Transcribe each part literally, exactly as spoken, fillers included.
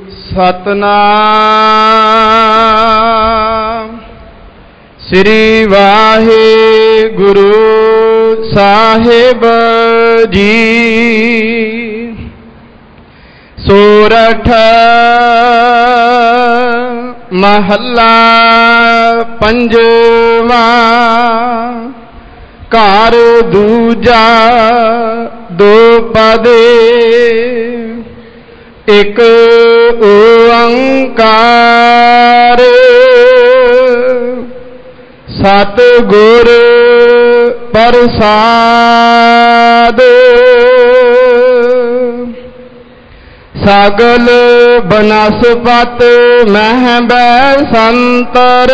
ਸਤਨਾਮ ਸ੍ਰੀ ਵਾਹਿਗੁਰੂ ਸਾਹਿਬ ਜੀ। ਸੋਰਠ ਮਹੱਲਾ ਪੰਜਵਾਂ। ਘਰ ਦੂਜਾ ਦੋ ਪਦੇ ਇਕ ਓੰਕਾਰ। ਸਤਿਗੁਰ ਪ੍ਰਸਾਦਿ। ਸਗਲ ਬਨਸਪਤ ਮਹਿ ਬੈਸੰਤਰ।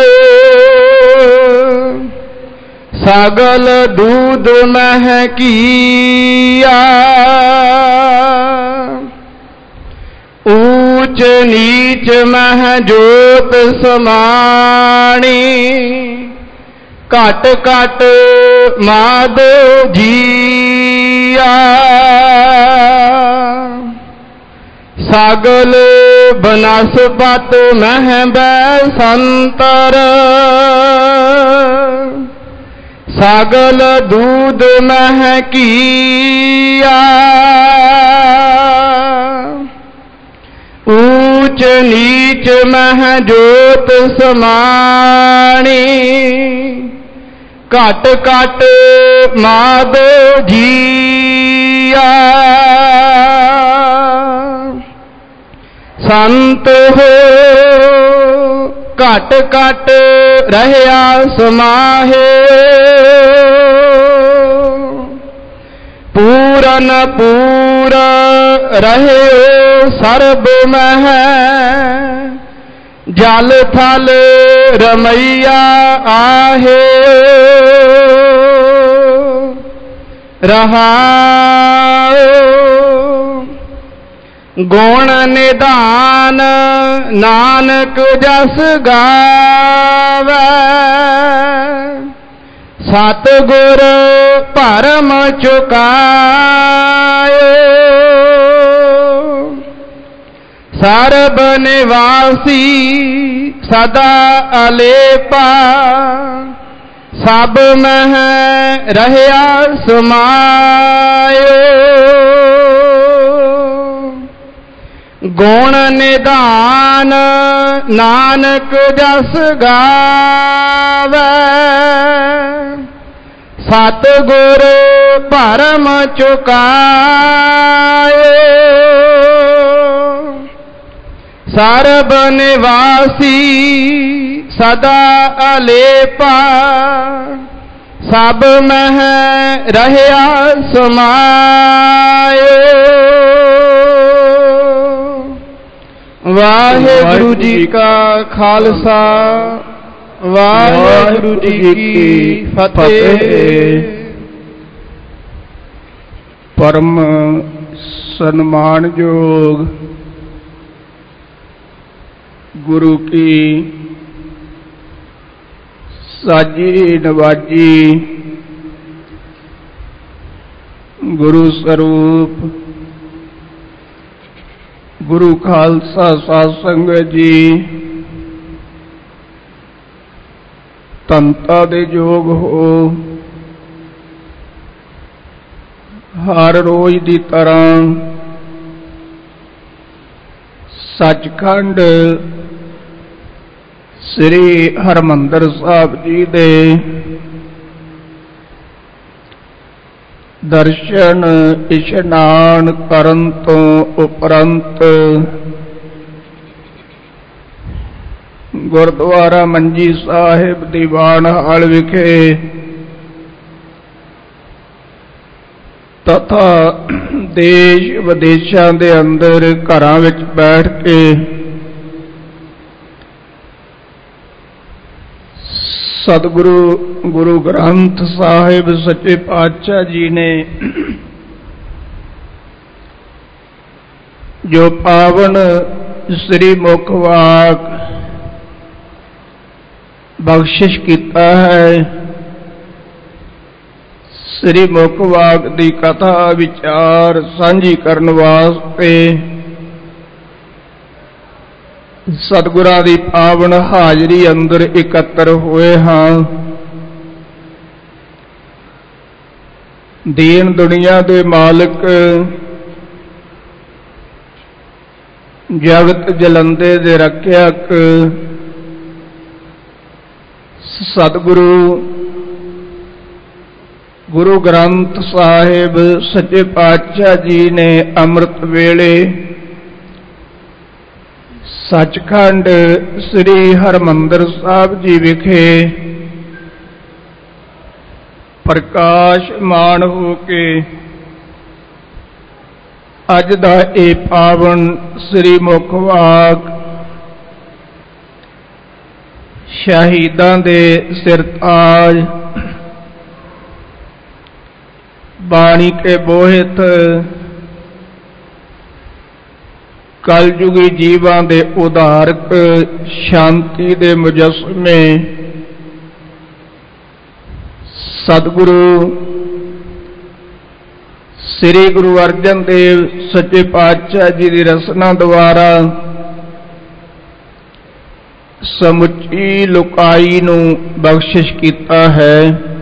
ਸਗਲ ਦੂਧ ਮਹਿ ਕੀਆ। ਊਚ ਨੀਚ ਮਹਿ ਜੋਤ ਸਮਾਣੀ। ਘਟ ਘਟ ਮਾਧ ਜੀਆ। ਸਗਲ ਬਨਸਪਤ ਮਹਿ ਬੈਸੰਤਰ। ਸਗਲ ਦੂਧ ਮਹਿ ਕੀਆ। ਊਚ ਨੀਚ ਮਹਿ ਜੋਤ ਸਮਾਣੀ। ਘਟ ਘਟ ਮਾਧ ਜੀਆ। ਸੰਤ ਹੋ ਘਟ ਘਟ ਰਹਿਆ ਸਮਾਹੇ। ਪੂਰਨ ਪੂਰ ਰਹਿਓ ਸਰਬ ਮਹਿ। ਜਲ ਥਲ ਰਮਈਆ ਆਹੇ। ਰਹਾਉ ਗੁਣ ਨਿਧਾਨ ਨਾਨਕ ਜਸ ਗਾਵੈ। ਸਤਿਗੁਰ ਭਰਮ ਚੁਕਾਇਓ। ਸਰਬ ਨਿਵਾਸੀ ਸਦਾ ਅਲੇਪਾ। ਸਭ ਮਹਿ ਰਹਿਆ ਸਮਾਇਓ। ਗੁਣ ਨਿਧਾਨ ਨਾਨਕ ਜਸ ਗਾਵੈ। ਸਤਿਗੁਰ ਭਰਮ ਚੁਕਾਇਓ। ਸਰਬ ਨਿਵਾਸੀ ਸਦਾ ਅਲੇਪਾ। ਸਭ ਮਹਿ ਰਹਿਆ ਸਮਾਇਓ। ਵਾਹਿਗੁਰੂ ਜੀ ਕਾ ਖਾਲਸਾ ਵਾਹਿਗੁਰੂ ਜੀ ਕੀ ਫਤਿਹ। ਪਰਮ ਸਨਮਾਨਯੋਗ ਗੁਰੂ ਕੀ ਸਾਜੀ ਨਵਾਜੀ ਗੁਰੂ ਸਰੂਪ ਗੁਰੂ ਖਾਲਸਾ ਸਾਧ ਸੰਗਤ ਜੀ, ਤਨਤਾ ਦੇ ਯੋਗ ਹੋ ਹਰ ਰੋਜ਼ ਦੀ ਤਰ੍ਹਾਂ ਸੱਚਖੰਡ ਸ੍ਰੀ ਹਰਿਮੰਦਰ ਸਾਹਿਬ ਜੀ ਦੇ ਦਰਸ਼ਨ ਇਸ਼ਨਾਨ ਕਰਨ ਤੋਂ ਉਪਰੰਤ ਗੁਰਦੁਆਰਾ ਮੰਜੀ ਸਾਹਿਬ ਦੀਵਾਨ ਹਾਲ ਵਿਖੇ ਤਥਾ ਦੇਸ਼ ਵਿਦੇਸ਼ਾਂ ਦੇ ਅੰਦਰ ਘਰਾਂ ਵਿੱਚ ਬੈਠ ਕੇ ਸਤਿਗੁਰੂ ਗੁਰੂ ਗ੍ਰੰਥ ਸਾਹਿਬ ਸੱਚੇ ਪਾਤਸ਼ਾਹ ਜੀ ਨੇ ਜੋ ਪਾਵਨ ਸ੍ਰੀ ਮੁਖ ਵਾਕ ਬਖਸ਼ਿਸ਼ ਕੀਤਾ ਹੈ, ਸ੍ਰੀ ਮੁਖ ਵਾਕ ਦੀ ਕਥਾ ਵਿਚਾਰ ਸਾਂਝੀ ਕਰਨ ਵਾਸਤੇ ਸਤਿਗੁਰਾਂ ਦੀ ਪਾਵਨ ਹਾਜ਼ਰੀ ਅੰਦਰ ਇਕੱਤਰ ਹੋਏ ਹਾਂ। ਦੀਨ ਦੁਨੀਆ ਦੇ ਮਾਲਕ, ਜਗਤ ਜਲੰਦੇ ਦੇ ਰੱਖਿਅਕ ਸਤਿਗੁਰੂ ਗੁਰੂ ਗ੍ਰੰਥ ਸਾਹਿਬ ਸੱਚੇ ਪਾਤਸ਼ਾਹ ਜੀ ਨੇ ਅੰਮ੍ਰਿਤ ਵੇਲੇ ਸੱਚਖੰਡ ਸ੍ਰੀ ਹਰਿਮੰਦਰ ਸਾਹਿਬ ਜੀ ਵਿਖੇ ਪ੍ਰਕਾਸ਼ਮਾਨ ਹੋ ਕੇ ਅੱਜ ਦਾ ਇਹ ਪਾਵਨ ਸ੍ਰੀ ਮੁਖ ਵਾਕ ਸ਼ਹੀਦਾਂ ਦੇ ਸਿਰਤਾਜ ਬਾਣੀ ਕੇ ਬੋਹਿਤ ਕਲਯੁਗੀ ਜੀਵਾਂ ਦੇ ਉਧਾਰਕ ਸ਼ਾਂਤੀ ਦੇ ਮੁਜੱਸਮੇ ਸਤਿਗੁਰੂ ਸ੍ਰੀ ਗੁਰੂ ਅਰਜਨ ਦੇਵ ਸੱਚੇ ਪਾਤਸ਼ਾਹ ਜੀ ਦੀ ਰਸਨਾ ਦੁਆਰਾ ਸਮੁੱਚੀ ਲੋਕਾਈ ਨੂੰ ਬਖਸ਼ਿਸ਼ ਕੀਤਾ ਹੈ।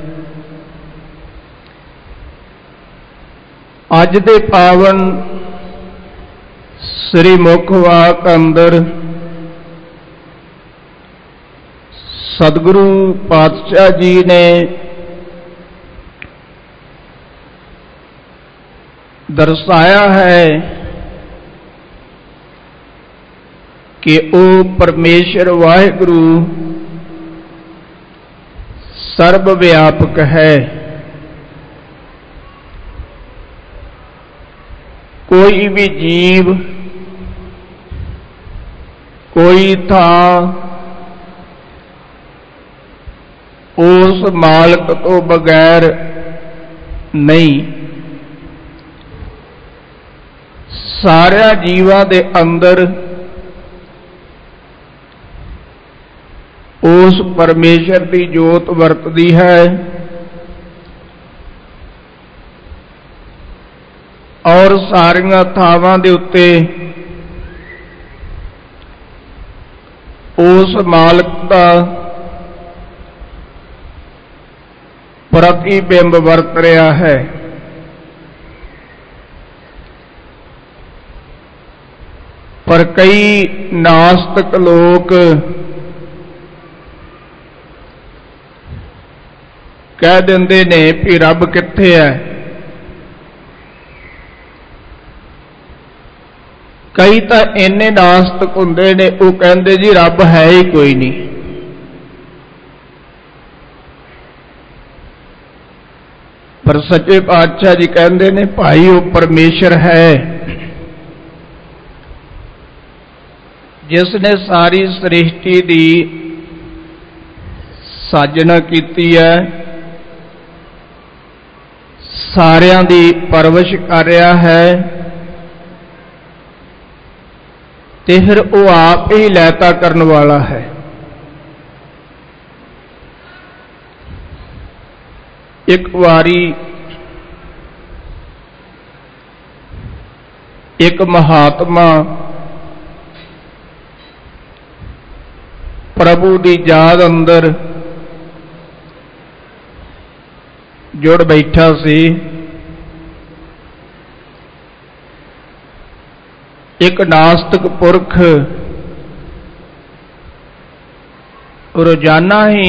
ਅੱਜ ਦੇ ਪਾਵਨ ਸ੍ਰੀ ਮੁਖ ਵਾਕ ਅੰਦਰ ਸਤਿਗੁਰੂ ਪਾਤਸ਼ਾਹ ਜੀ ਨੇ ਦਰਸਾਇਆ ਹੈ ਕਿ ਉਹ ਪਰਮੇਸ਼ਰ ਵਾਹਿਗੁਰੂ ਸਰਬ ਵਿਆਪਕ ਹੈ। ਕੋਈ ਵੀ ਜੀਵ ਕੋਈ ਥਾਂ ਉਸ ਮਾਲਕ ਤੋਂ ਬਗੈਰ ਨਹੀਂ। ਸਾਰਿਆਂ ਜੀਵਾਂ ਦੇ ਅੰਦਰ ਉਸ ਪਰਮੇਸ਼ਰ ਦੀ ਜੋਤ ਵਰਤਦੀ ਹੈ ਔਰ ਸਾਰੀਆਂ ਥਾਵਾਂ ਦੇ ਉੱਤੇ ਉਸ ਮਾਲਕ ਦਾ ਪ੍ਰਤੀਬਿੰਬ ਵਰਤ ਰਿਹਾ ਹੈ। ਪਰ ਕਈ ਨਾਸਤਿਕ ਲੋਕ ਕਹਿ ਦਿੰਦੇ ਨੇ ਵੀ ਰੱਬ ਕਿੱਥੇ ਹੈ। ਕਈ ਤਾਂ ਇੰਨੇ ਨਾਸਤਿਕ ਹੁੰਦੇ ਨੇ, ਉਹ ਕਹਿੰਦੇ ਜੀ ਰੱਬ ਹੈ ਹੀ ਕੋਈ ਨਹੀਂ। ਪਰ ਸੱਚੇ ਪਾਤਸ਼ਾਹ ਜੀ ਕਹਿੰਦੇ ਨੇ ਭਾਈ ਉਹ ਪਰਮੇਸ਼ਰ ਹੈ ਜਿਸ ਨੇ ਸਾਰੀ ਸ੍ਰਿਸ਼ਟੀ ਦੀ ਸਾਜਣਾ ਕੀਤੀ ਹੈ, ਸਾਰਿਆਂ ਦੀ ਪਰਵਰਿਸ਼ ਕਰ ਰਿਹਾ ਹੈ ਤੇ ਫਿਰ ਉਹ ਆਪ ਹੀ ਲੈਤਾ ਕਰਨ ਵਾਲਾ ਹੈ। ਇੱਕ ਵਾਰੀ ਇੱਕ ਮਹਾਤਮਾ ਪ੍ਰਭੂ ਦੀ ਯਾਦ ਅੰਦਰ ਜੁੜ ਬੈਠਾ ਸੀ। ਇੱਕ ਨਾਸਤਿਕ ਪੁਰਖ ਰੋਜ਼ਾਨਾ ਹੀ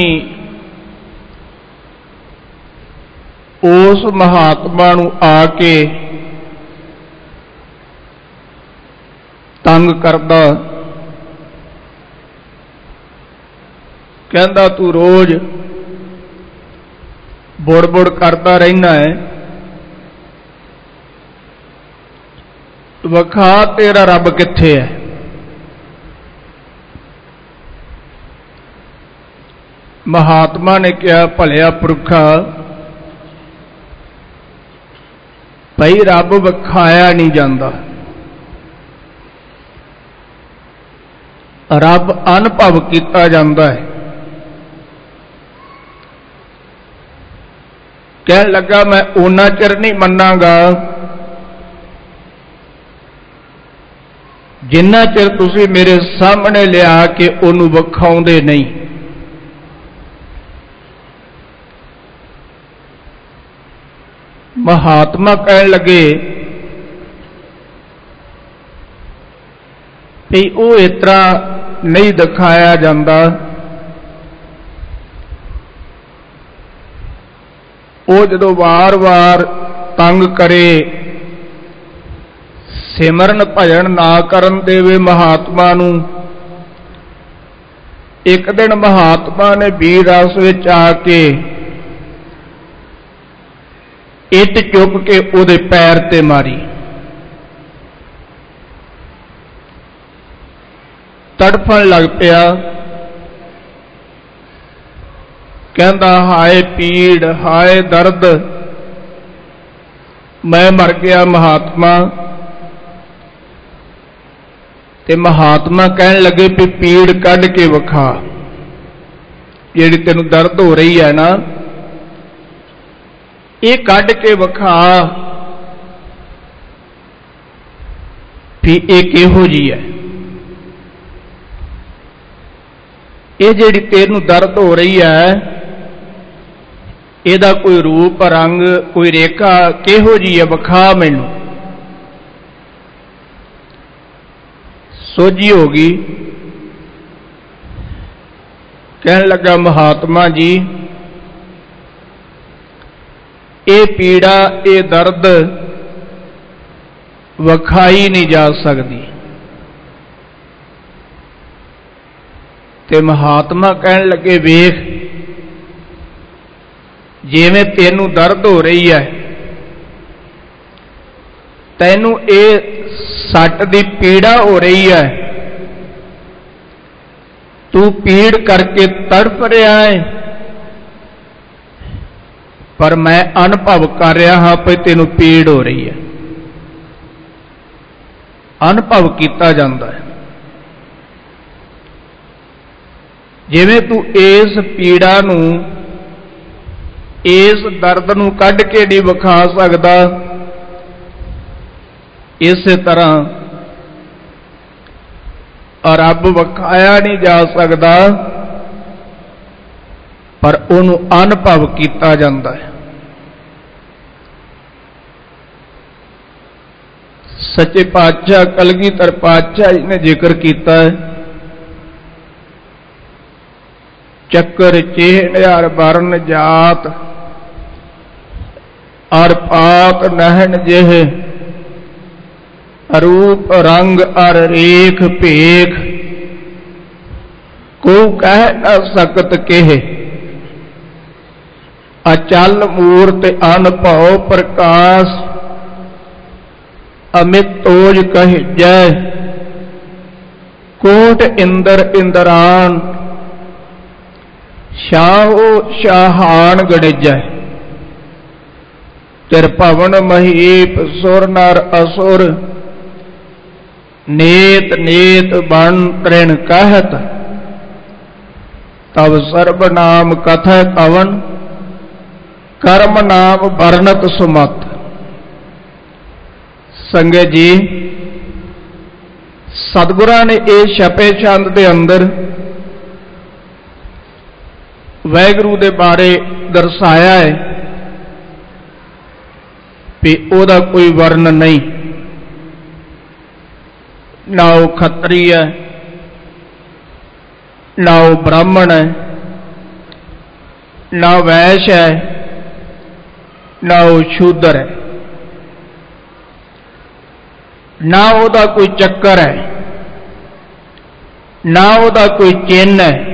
ਉਸ ਮਹਾਤਮਾ ਨੂੰ ਆ ਕੇ ਤੰਗ ਕਰਦਾ, ਕਹਿੰਦਾ ਤੂੰ ਰੋਜ਼ ਬੁੜ-ਬੁੜ ਕਰਦਾ ਰਹਿਣਾ ਹੈ, ਵਿਖਾ ਤੇਰਾ ਰੱਬ ਕਿੱਥੇ ਹੈ। ਮਹਾਤਮਾ ਨੇ ਕਿਹਾ ਭਲਿਆ ਪੁਰਖਾ, ਭਈ ਰੱਬ ਵਿਖਾਇਆ ਨਹੀਂ ਜਾਂਦਾ, ਰੱਬ ਅਨੁਭਵ ਕੀਤਾ ਜਾਂਦਾ ਹੈ। ਕਹਿਣ ਲੱਗਾ ਮੈਂ ਓਨਾ ਚਿਰ ਨਹੀਂ ਮੰਨਾਂਗਾ ਜਿੰਨਾ ਚਿਰ ਤੁਸੀਂ ਮੇਰੇ ਸਾਹਮਣੇ ਲਿਆ ਕੇ ਉਹਨੂੰ ਵਿਖਾਉਂਦੇ ਨਹੀਂ। ਮਹਾਤਮਾ ਕਹਿਣ ਲੱਗੇ ਵੀ ਉਹ ਇਸ ਤਰ੍ਹਾਂ ਨਹੀਂ ਦਿਖਾਇਆ ਜਾਂਦਾ, ਉਹ ਜਦੋਂ ਵਾਰ-ਵਾਰ ਤੰਗ ਕਰੇ, ਸਿਮਰਨ ਭਜਨ ਨਾ ਕਰਨ ਦੇਵੇ ਮਹਾਤਮਾ ਨੂੰ। ਇੱਕ ਦਿਨ ਮਹਾਤਮਾ ਨੇ ਵੀਰ ਰਸ ਵਿੱਚ ਆ ਕੇ ਇੱਟ ਚੁੱਕ ਕੇ ਉਹਦੇ ਪੈਰ ਤੇ ਮਾਰੀ। ਤੜਫਣ ਲੱਗ ਪਿਆ, ਕਹਿੰਦਾ ਹਾਏ ਪੀੜ, ਹਾਏ ਦਰਦ, ਮੈਂ ਮਰ ਗਿਆ ਮਹਾਤਮਾ। ਤੇ ਮਹਾਤਮਾ ਕਹਿਣ ਲੱਗੇ ਵੀ ਪੀੜ ਕੱਢ ਕੇ ਵਿਖਾ, ਜਿਹੜੀ ਤੈਨੂੰ ਦਰਦ ਹੋ ਰਹੀ ਹੈ ਨਾ, ਇਹ ਕੱਢ ਕੇ ਵਿਖਾ ਵੀ ਇਹ ਕਿਹੋ ਜਿਹੀ ਹੈ। ਇਹ ਜਿਹੜੀ ਤੈਨੂੰ ਦਰਦ ਹੋ ਰਹੀ ਹੈ, ਇਹਦਾ ਕੋਈ ਰੂਪ ਰੰਗ, ਕੋਈ ਰੇਖਾ ਕਿਹੋ ਜਿਹੀ ਹੈ, ਵਿਖਾ ਮੈਨੂੰ। ਸੋਝੀ ਹੋ ਗਈ, ਕਹਿਣ ਲੱਗਾ ਮਹਾਤਮਾ ਜੀ ਇਹ ਪੀੜਾ, ਇਹ ਦਰਦ ਵਿਖਾਈ ਨਹੀਂ ਜਾ ਸਕਦੀ। ਤੇ ਮਹਾਤਮਾ ਕਹਿਣ ਲੱਗੇ ਵੇਖ, ਜਿਵੇਂ ਤੈਨੂੰ ਦਰਦ ਹੋ ਰਹੀ ਹੈ, ਤੈਨੂੰ ਇਹ ਸੱਟ ਦੀ ਪੀੜਾ ਹੋ ਰਹੀ ਹੈ, ਤੂੰ ਪੀੜ ਕਰਕੇ ਤੜਫ ਰਿਹਾ ਹੈ, ਪਰ ਮੈਂ ਅਨੁਭਵ ਕਰ ਰਿਹਾ ਹਾਂ ਕਿ ਤੈਨੂੰ ਪੀੜ ਹੋ ਰਹੀ ਹੈ। ਅਨੁਭਵ ਕੀਤਾ ਜਾਂਦਾ ਹੈ। ਜਿਵੇਂ ਤੂੰ ਇਸ ਪੀੜਾ ਨੂੰ, ਇਸ ਦਰਦ ਨੂੰ ਕੱਢ ਕੇ ਨਹੀਂ ਵਿਖਾ ਸਕਦਾ, ਇਸੇ ਤਰ੍ਹਾਂ ਰੱਬ ਵਿਖਾਇਆ ਨਹੀਂ ਜਾ ਸਕਦਾ, ਪਰ ਉਹਨੂੰ ਅਨੁਭਵ ਕੀਤਾ ਜਾਂਦਾ ਹੈ। ਸੱਚੇ ਪਾਤਸ਼ਾਹ ਕਲਗੀਧਰ ਪਾਤਸ਼ਾਹ ਜੀ ਨੇ ਜ਼ਿਕਰ ਕੀਤਾ ਹੈ, ਚੱਕਰ ਚਿਹਨ ਹਰ ਵਰਨ ਜਾਤ, ਅਰ ਪਾਤ ਨਹਿਣ ਜਿਹ, ਰੂਪ ਰੰਗ ਅਰ ਰੇਖ ਭੇਖ, ਕੋ ਕਹਿ ਨਾ ਸਕਤ ਕਹਿ, ਅਚਲ ਮੂਰਤ ਅਨਭਉ ਪ੍ਰਕਾਸ਼, ਅਮਿਤ ਤੋਜ ਕਹਿਜੈ, ਕੋਟ ਇੰਦਰ ਇੰਦਰਾਨ, ਸ਼ਾਹੋ ਸ਼ਾਹਾਨ ਗਣਿਜੈ, ਤਿਰ ਭਵਨ ਮਹੀਪ ਸੁਰ ਨਰ ਅਸੁਰ, ਨੇਤ ਨੇਤ ਬਣ ਤ੍ਰਿਣ ਕਹਿਤ, ਤਬ ਸਰਬ ਨਾਮ ਕਥੈ ਕਵਨ, ਕਰਮ ਨਾਮ ਵਰਨਤ ਸੁਮਤ। ਸੰਗਤ ਜੀ, ਸਤਿਗੁਰਾਂ ਨੇ ਇਹ ਛਪੇ ਚੰਦ ਦੇ ਅੰਦਰ ਵਾਹਿਗੁਰੂ ਦੇ ਬਾਰੇ ਦਰਸਾਇਆ ਹੈ ਵੀ ਉਹਦਾ ਕੋਈ ਵਰਣਨ ਨਹੀਂ, ਨਾ ਉਹ ਖੱਤਰੀ ਹੈ, ਨਾ ਉਹ ਬ੍ਰਾਹਮਣ ਹੈ, ਨਾ ਵੈਸ਼ ਹੈ, ਨਾ ਉਹ ਸ਼ੂਦਰ ਹੈ, ਨਾ ਉਹਦਾ ਕੋਈ ਚੱਕਰ ਹੈ, ਨਾ ਉਹਦਾ ਕੋਈ ਚਿੰਨ੍ਹ ਹੈ,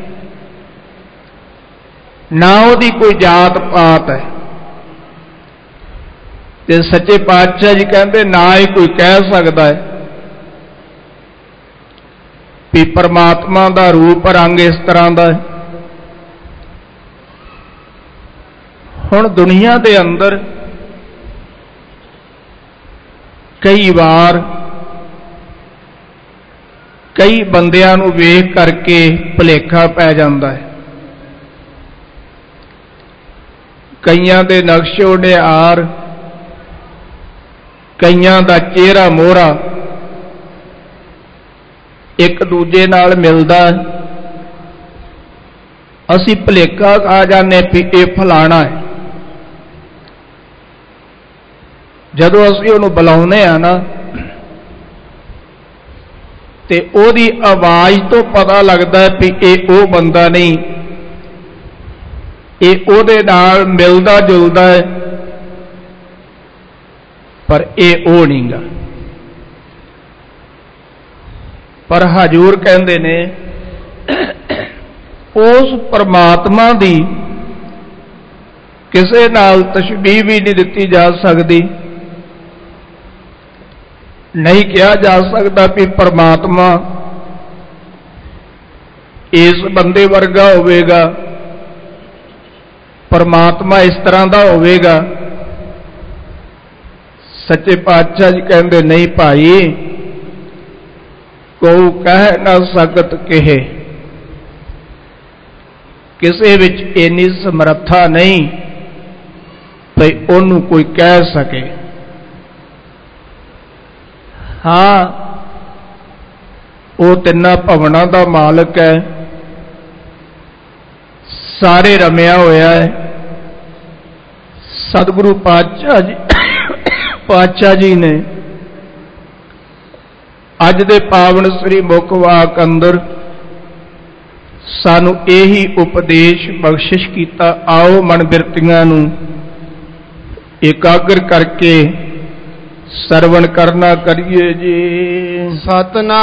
ਨਾ ਉਹਦੀ ਕੋਈ ਜਾਤ ਪਾਤ ਹੈ। ਤੇ ਸੱਚੇ ਪਾਤਸ਼ਾਹ ਜੀ ਕਹਿੰਦੇ ਨਾ ਹੀ ਕੋਈ ਕਹਿ ਸਕਦਾ ਹੈ ਵੀ ਪਰਮਾਤਮਾ ਦਾ ਰੂਪ ਰੰਗ ਇਸ ਤਰ੍ਹਾਂ ਦਾ ਹੈ। ਹੁਣ ਦੁਨੀਆ ਦੇ ਅੰਦਰ ਕਈ ਵਾਰ ਕਈ ਬੰਦਿਆਂ ਨੂੰ ਵੇਖ ਕਰਕੇ ਭੁਲੇਖਾ ਪੈ ਜਾਂਦਾ ਹੈ। ਕਈਆਂ ਦੇ ਨਕਸ਼ੋ ਨਿਹਾਰ, ਕਈਆਂ ਦਾ ਚਿਹਰਾ ਮੋਹਰਾ ਇੱਕ ਦੂਜੇ ਨਾਲ ਮਿਲਦਾ, ਅਸੀਂ ਭੁਲੇਖਾ ਖਾ ਜਾਂਦੇ ਵੀ ਇਹ ਫਲਾਣਾ ਹੈ। ਜਦੋਂ ਅਸੀਂ ਉਹਨੂੰ ਬੁਲਾਉਂਦੇ ਆ ਨਾ, ਤੇ ਉਹਦੀ ਆਵਾਜ਼ ਤੋਂ ਪਤਾ ਲੱਗਦਾ ਵੀ ਇਹ ਉਹ ਬੰਦਾ ਨਹੀਂ, ਇਹ ਉਹਦੇ ਨਾਲ ਮਿਲਦਾ ਜੁਲਦਾ ਹੈ, ਪਰ ਇਹ ਉਹ ਨਹੀਂ ਗਾ। ਪਰ ਹਜ਼ੂਰ ਕਹਿੰਦੇ ਨੇ ਉਸ ਪਰਮਾਤਮਾ ਦੀ ਕਿਸੇ ਨਾਲ ਤਸ਼ਬੀਹ ਵੀ ਨਹੀਂ ਦਿੱਤੀ ਜਾ ਸਕਦੀ। ਨਹੀਂ ਕਿਹਾ ਜਾ ਸਕਦਾ ਵੀ ਪਰਮਾਤਮਾ ਇਸ ਬੰਦੇ ਵਰਗਾ ਹੋਵੇਗਾ, ਪਰਮਾਤਮਾ ਇਸ ਤਰ੍ਹਾਂ ਦਾ ਹੋਵੇਗਾ। ਸੱਚੇ ਪਾਤਸ਼ਾਹ ਜੀ ਕਹਿੰਦੇ ਨਹੀਂ ਭਾਈ, ਕੋ ਕਹਿ ਨਾ ਸਕਤ ਕਿਹੇ, ਕਿਸੇ ਵਿੱਚ ਇੰਨੀ ਸਮਰੱਥਾ ਨਹੀਂ ਭਈ ਉਹਨੂੰ ਕੋਈ ਕਹਿ ਸਕੇ। ਹਾਂ, ਉਹ ਤਿੰਨਾਂ ਭਵਨਾਂ ਦਾ ਮਾਲਕ ਹੈ, ਸਾਰੇ ਰਮਿਆ ਹੋਇਆ ਹੈ। ਸਤਿਗੁਰੂ ਪਾਤਸ਼ਾਹ ਜੀ ਪਾਤਸ਼ਾਹ ਜੀ ਨੇ ਅੱਜ ਦੇ ਪਾਵਨ ਸ੍ਰੀ ਮੁੱਖ ਵਾਕ ਅੰਦਰ ਸਾਨੂੰ ਇਹੀ ਉਪਦੇਸ਼ ਬਖਸ਼ਿਸ਼ ਕੀਤਾ। ਆਓ ਮਨ ਬਿਰਤੀਆਂ ਨੂੰ ਇਕਾਗਰ ਕਰਕੇ ਸਰਵਣ ਕਰਨਾ ਕਰੀਏ ਜੀ। ਸਤਨਾਮ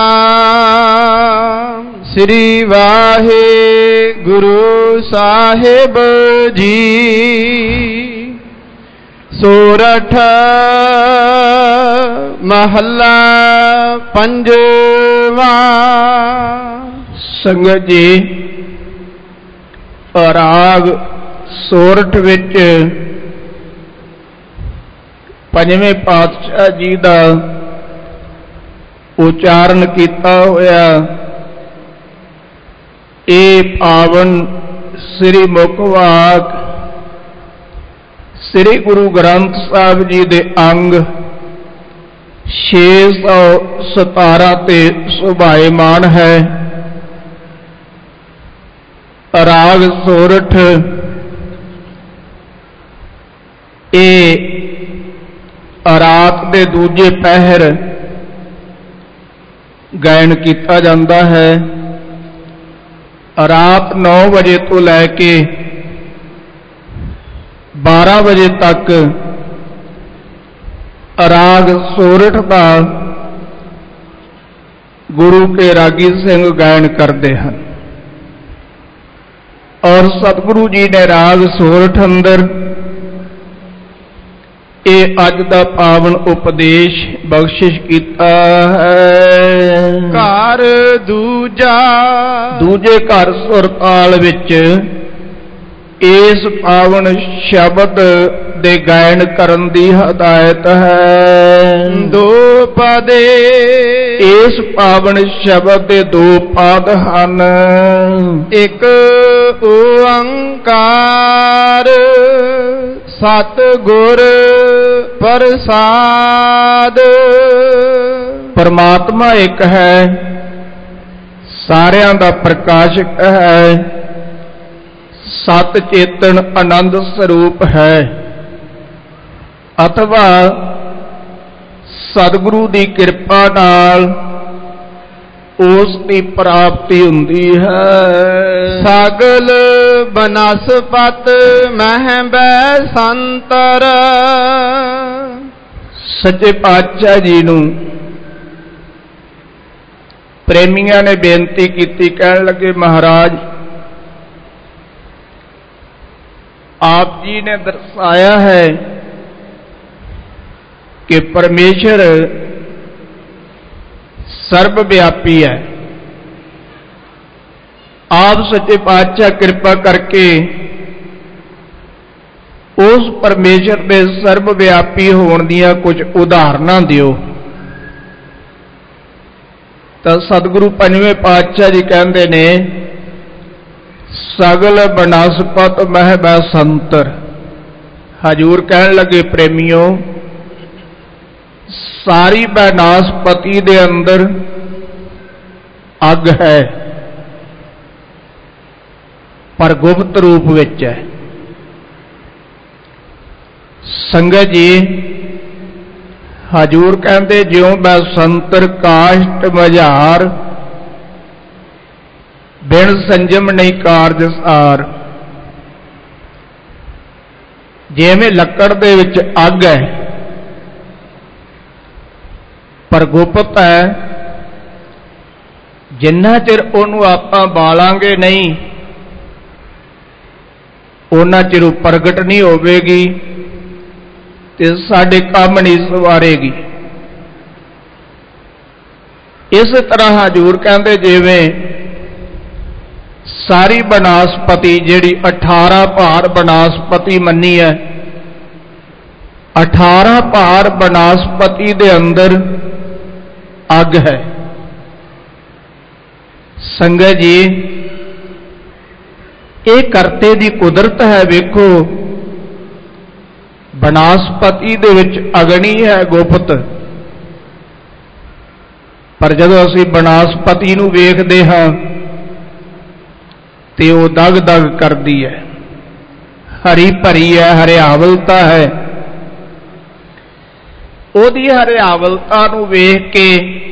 ਸ੍ਰੀ ਵਾਹਿਗੁਰੂ ਸਾਹਿਬ ਜੀ। ਸੋਰਠ ਮਹੱਲਾ ਪੰਜਵਾਂ। ਸੰਗਤ ਜੀ, ਰਾਗ ਸੋਰਠ ਵਿੱਚ ਪੰਜਵੇਂ ਪਾਤਸ਼ਾਹ ਜੀ ਦਾ ਉਚਾਰਨ ਕੀਤਾ ਹੋਇਆ ਇਹ ਪਾਵਨ ਸ੍ਰੀ ਮੁੱਖ ਵਾਕ ਸ੍ਰੀ ਗੁਰੂ ਗ੍ਰੰਥ ਸਾਹਿਬ ਜੀ ਦੇ ਅੰਗ ਛੇ ਸੌ ਸਤਾਰਾਂ ਤੇ ਸੁਭਾਏਮਾਨ ਹੈ। ਰਾਗ ਸੋਰਠ ਇਹ ਰਾਤ ਦੇ ਦੂਜੇ ਪਹਿਰ ਗਾਇਨ ਕੀਤਾ ਜਾਂਦਾ ਹੈ। ਰਾਤ ਨੌ ਵਜੇ ਤੋਂ ਲੈ ਕੇ ਬਾਰਾਂ ਵਜੇ ਤੱਕ ਰਾਗ ਸੋਰਠ ਦਾ ਗੁਰੂ ਕੇ ਰਾਗੀ ਸਿੰਘ ਗਾਇਨ ਕਰਦੇ ਹਨ। ਔਰ ਸਤਿਗੁਰੂ ਜੀ ਨੇ ਰਾਗ ਸੋਰਠ ਅੰਦਰ ਇਹ ਅੱਜ ਦਾ ਪਾਵਨ ਉਪਦੇਸ਼ ਬਖਸ਼ਿਸ਼ ਕੀਤਾ ਹੈ। ਘਰ ਦੂਜਾ ਦੂਜੇ ਘਰ ਸੁਰਤਾਲ ਵਿੱਚ ਇਸ ਪਾਵਨ ਸ਼ਬਦ ਦੇ ਗਾਇਨ ਕਰਨ ਦੀ ਹਦਾਇਤ ਹੈ। ਦੋ ਪਦੇ ਇਸ ਪਾਵਨ ਸ਼ਬਦ ਦੇ ਦੋ ਪਦ ਹਨ। ਇੱਕ ਓੰਕਾਰ ਸਤਿਗੁਰ ਪ੍ਰਸਾਦ। ਪਰਮਾਤਮਾ ਇੱਕ ਹੈ, ਸਾਰਿਆਂ ਦਾ ਪ੍ਰਕਾਸ਼ਕ ਹੈ, ਸਤ ਚੇਤਨ ਆਨੰਦ ਸਰੂਪ ਹੈ। ਅਥਵਾ ਸਤਿਗੁਰੂ ਦੀ ਕਿਰਪਾ ਨਾਲ ਉਸ ਦੀ ਪ੍ਰਾਪਤੀ ਹੁੰਦੀ ਹੈ। ਸਗਲ ਬਨਸਪਤ ਮਹਿ ਬੈ ਸੰਤਰ। ਸੱਚੇ ਪਾਤਸ਼ਾਹ ਜੀ ਨੂੰ ਪ੍ਰੇਮੀਆਂ ਨੇ ਬੇਨਤੀ ਕੀਤੀ, ਕਹਿਣ ਲੱਗੇ ਮਹਾਰਾਜ ਆਪ ਜੀ ਨੇ ਦਰਸਾਇਆ ਹੈ ਕਿ ਪਰਮੇਸ਼ਰ ਸਰਬ ਵਿਆਪੀ ਹੈ। ਆਪ ਸੱਚੇ ਪਾਤਸ਼ਾਹ ਕਿਰਪਾ ਕਰਕੇ ਉਸ ਪਰਮੇਸ਼ਰ ਦੇ ਸਰਬ ਵਿਆਪੀ ਹੋਣ ਦੀਆਂ ਕੁਝ ਉਦਾਹਰਨਾਂ ਦਿਓ। ਤਾਂ ਸਤਿਗੁਰੂ ਪੰਜਵੇਂ ਪਾਤਸ਼ਾਹ ਜੀ ਕਹਿੰਦੇ ਨੇ ਸਗਲ ਬਨਸਪਤ ਮਹਿ ਬੈ ਸੰਤਰ। ਹਜੂਰ ਕਹਿਣ ਲੱਗੇ ਪ੍ਰੇਮੀਓ, ਸਾਰੀ ਬਨਸਪਤੀ ਦੇ ਅੰਦਰ ਅੱਗ ਹੈ, ਪਰ ਗੁਪਤ ਰੂਪ ਵਿੱਚ ਹੈ। ਸੰਗਤ ਜੀ, ਹਜੂਰ ਕਹਿੰਦੇ ਜਿਉਂ ਬਸੰਤਰ ਕਾਸ਼ਟ ਮਝਾਰ, ਬਿਨ ਸੰਜਮ ਨਹੀਂ ਕਾਰਜ ਸਾਰ। ਜਿਵੇਂ ਲੱਕੜ ਦੇ ਵਿੱਚ ਅੱਗ ਹੈ ਪਰ ਗੁਪਤ ਹੈ, ਜਿੰਨਾ ਚਿਰ ਉਹਨੂੰ ਆਪਾਂ ਬਾਲਾਂਗੇ ਨਹੀਂ ਉਹਨਾਂ ਚਿਰ ਉਹ ਪ੍ਰਗਟ ਨਹੀਂ ਹੋਵੇਗੀ ਤੇ ਸਾਡੇ ਕੰਮ ਨਹੀਂ ਸਵਾਰੇਗੀ। ਇਸ ਤਰ੍ਹਾਂ ਹਜੂਰ ਕਹਿੰਦੇ ਜਿਵੇਂ ਸਾਰੀ ਬਨਾਸਪਤੀ ਜਿਹੜੀ ਅਠਾਰਾਂ ਭਾਰ ਬਨਾਸਪਤੀ ਮੰਨੀ ਹੈ, ਅਠਾਰਾਂ ਭਾਰ ਬਨਾਸਪਤੀ ਦੇ ਅੰਦਰ ਅੱਗ ਹੈ। ਸੰਗਤ ਜੀ, ਇਹ ਕਰਤੇ ਦੀ ਕੁਦਰਤ ਹੈ। ਵੇਖੋ, ਬਨਾਸਪਤੀ ਦੇ ਵਿੱਚ ਅਗਨੀ ਹੈ ਗੁਪਤ, ਪਰ ਜਦੋਂ ਅਸੀਂ ਬਨਾਸਪਤੀ ਨੂੰ ਵੇਖਦੇ ਹਾਂ ਤੇ ਉਹ ਦਗ ਦਗ ਕਰਦੀ ਹੈ, ਹਰੀ ਭਰੀ ਹੈ, ਹਰਿਆਵਲਤਾ ਹੈ। ਉਹਦੀ ਹਰਿਆਵਲਤਾ ਨੂੰ ਵੇਖ ਕੇ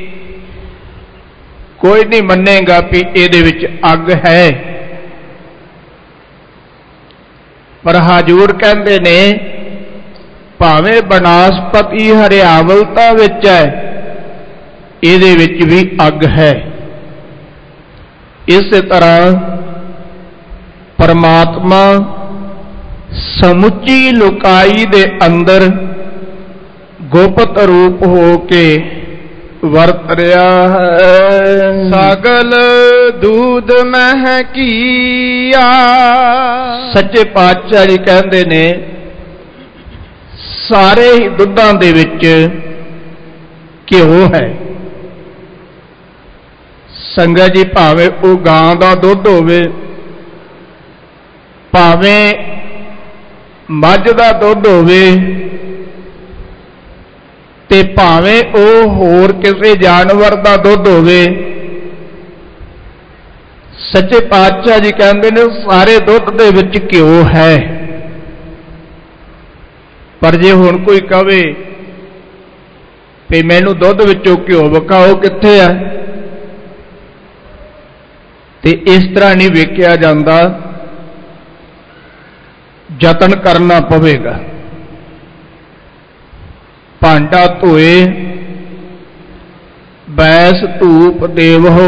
ਕੋਈ ਨਹੀਂ ਮੰਨੇਗਾ ਵੀ ਇਹਦੇ ਵਿੱਚ ਅੱਗ ਹੈ। ਪਰ ਹਜੂਰ ਕਹਿੰਦੇ ਨੇ ਭਾਵੇਂ ਬਨਾਸਪਤੀ ਹਰਿਆਵਲਤਾ ਵਿੱਚ ਹੈ, ਇਹਦੇ ਵਿੱਚ ਵੀ ਅੱਗ ਹੈ। ਇਸੇ ਤਰ੍ਹਾਂ ਪਰਮਾਤਮਾ ਸਮੁੱਚੀ ਲੁਕਾਈ ਦੇ ਅੰਦਰ ਗੁਪਤ ਰੂਪ ਹੋ ਕੇ ਵਰਤ ਰਿਹਾ ਹੈ। ਸਗਲ ਦੂਧ ਮਹਿ ਕੀਆ। ਸੱਚੇ ਪਾਤਸ਼ਾਹ ਜੀ ਕਹਿੰਦੇ ਨੇ ਸਾਰੇ ਹੀ ਦੁੱਧਾਂ ਦੇ ਵਿੱਚ ਘਿਓ ਹੈ। ਸੰਗਤ ਜੀ, ਭਾਵੇਂ ਉਹ ਗਾਂ ਦਾ ਦੁੱਧ ਹੋਵੇ, ਭਾਵੇਂ ਮੱਝ ਦਾ ਦੁੱਧ ਹੋਵੇ, ਤੇ ਭਾਵੇਂ ਉਹ ਹੋਰ ਕਿਸੇ ਜਾਨਵਰ ਦਾ ਦੁੱਧ ਹੋਵੇ, ਸੱਚੇ ਪਾਤਸ਼ਾਹ ਜੀ ਕਹਿੰਦੇ ਨੇ ਸਾਰੇ ਦੁੱਧ ਦੇ ਵਿੱਚ ਘਿਓ ਹੈ। ਪਰ ਜੇ ਹੁਣ ਕੋਈ ਕਵੇ ਵੀ ਮੈਨੂੰ ਦੁੱਧ ਵਿੱਚੋਂ ਘਿਓ ਵਿਖਾਓ, ਕਿੱਥੇ ਹੈ? ਤੇ ਇਸ ਤਰ੍ਹਾਂ ਨਹੀਂ ਵੇਖਿਆ ਜਾਂਦਾ, ਯਤਨ ਕਰਨਾ ਪਵੇਗਾ। ਭਾਂਡਾ ਧੋਏ ਬੈਸ ਧੂਪ ਦੇਵਹੁ,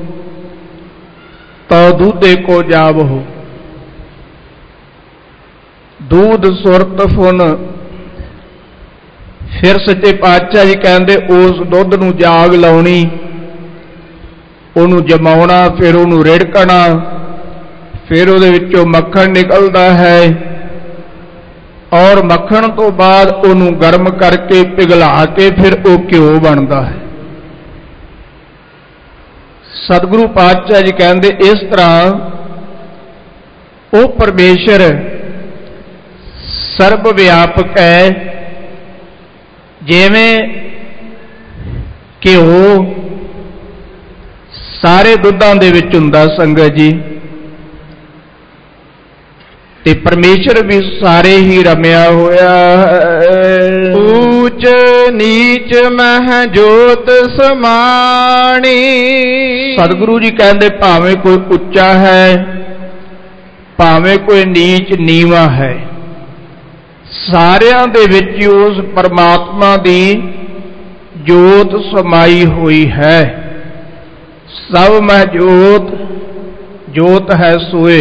ਤੋ ਦੂਧੇ ਕੋ ਜਾਵਹੁ। ਦੂਧ ਸੁਰਤ ਫੁਨ। ਫਿਰ ਸੱਚੇ ਪਾਤਸ਼ਾਹ ਜੀ ਕਹਿੰਦੇ ਉਸ ਦੁੱਧ ਨੂੰ ਜਾਗ ਲਾਉਣੀ, ਉਹਨੂੰ ਜਮਾਉਣਾ, ਫਿਰ ਉਹਨੂੰ ਰਿੜਕਣਾ, ਫਿਰ ਉਹਦੇ ਵਿੱਚੋਂ ਮੱਖਣ ਨਿਕਲਦਾ ਹੈ, ਔਰ ਮੱਖਣ ਤੋਂ ਬਾਅਦ ਉਹਨੂੰ ਗਰਮ ਕਰਕੇ ਪਿਘਲਾ ਕੇ ਫਿਰ ਉਹ ਘਿਓ ਬਣਦਾ ਹੈ। ਸਤਿਗੁਰੂ ਪਾਤਸ਼ਾਹ ਜੀ ਕਹਿੰਦੇ ਇਸ ਤਰ੍ਹਾਂ ਉਹ ਪਰਮੇਸ਼ਰ ਸਰਬ ਵਿਆਪਕ ਹੈ। ਜਿਵੇਂ ਘਿਓ ਸਾਰੇ ਦੁੱਧਾਂ ਦੇ ਵਿੱਚ ਹੁੰਦਾ ਸੰਗਤ ਜੀ, ਤੇ ਪਰਮੇਸ਼ਰ ਵੀ ਸਾਰੇ ਹੀ ਰਮਿਆ ਹੋਇਆ ਹੈ। ਊਚ ਨੀਚ ਮਹਿ ਜੋਤ ਸਮਾਣੀ। ਸਤਿਗੁਰੂ ਜੀ ਕਹਿੰਦੇ ਭਾਵੇਂ ਕੋਈ ਉੱਚਾ ਹੈ, ਭਾਵੇਂ ਕੋਈ ਨੀਚ ਨੀਵਾਂ ਹੈ, ਸਾਰਿਆਂ ਦੇ ਵਿੱਚ ਉਸ ਪਰਮਾਤਮਾ ਦੀ ਜੋਤ ਸਮਾਈ ਹੋਈ ਹੈ। ਸਭ ਮਹਿ ਜੋਤ, ਜੋਤ ਹੈ ਸੋਏ।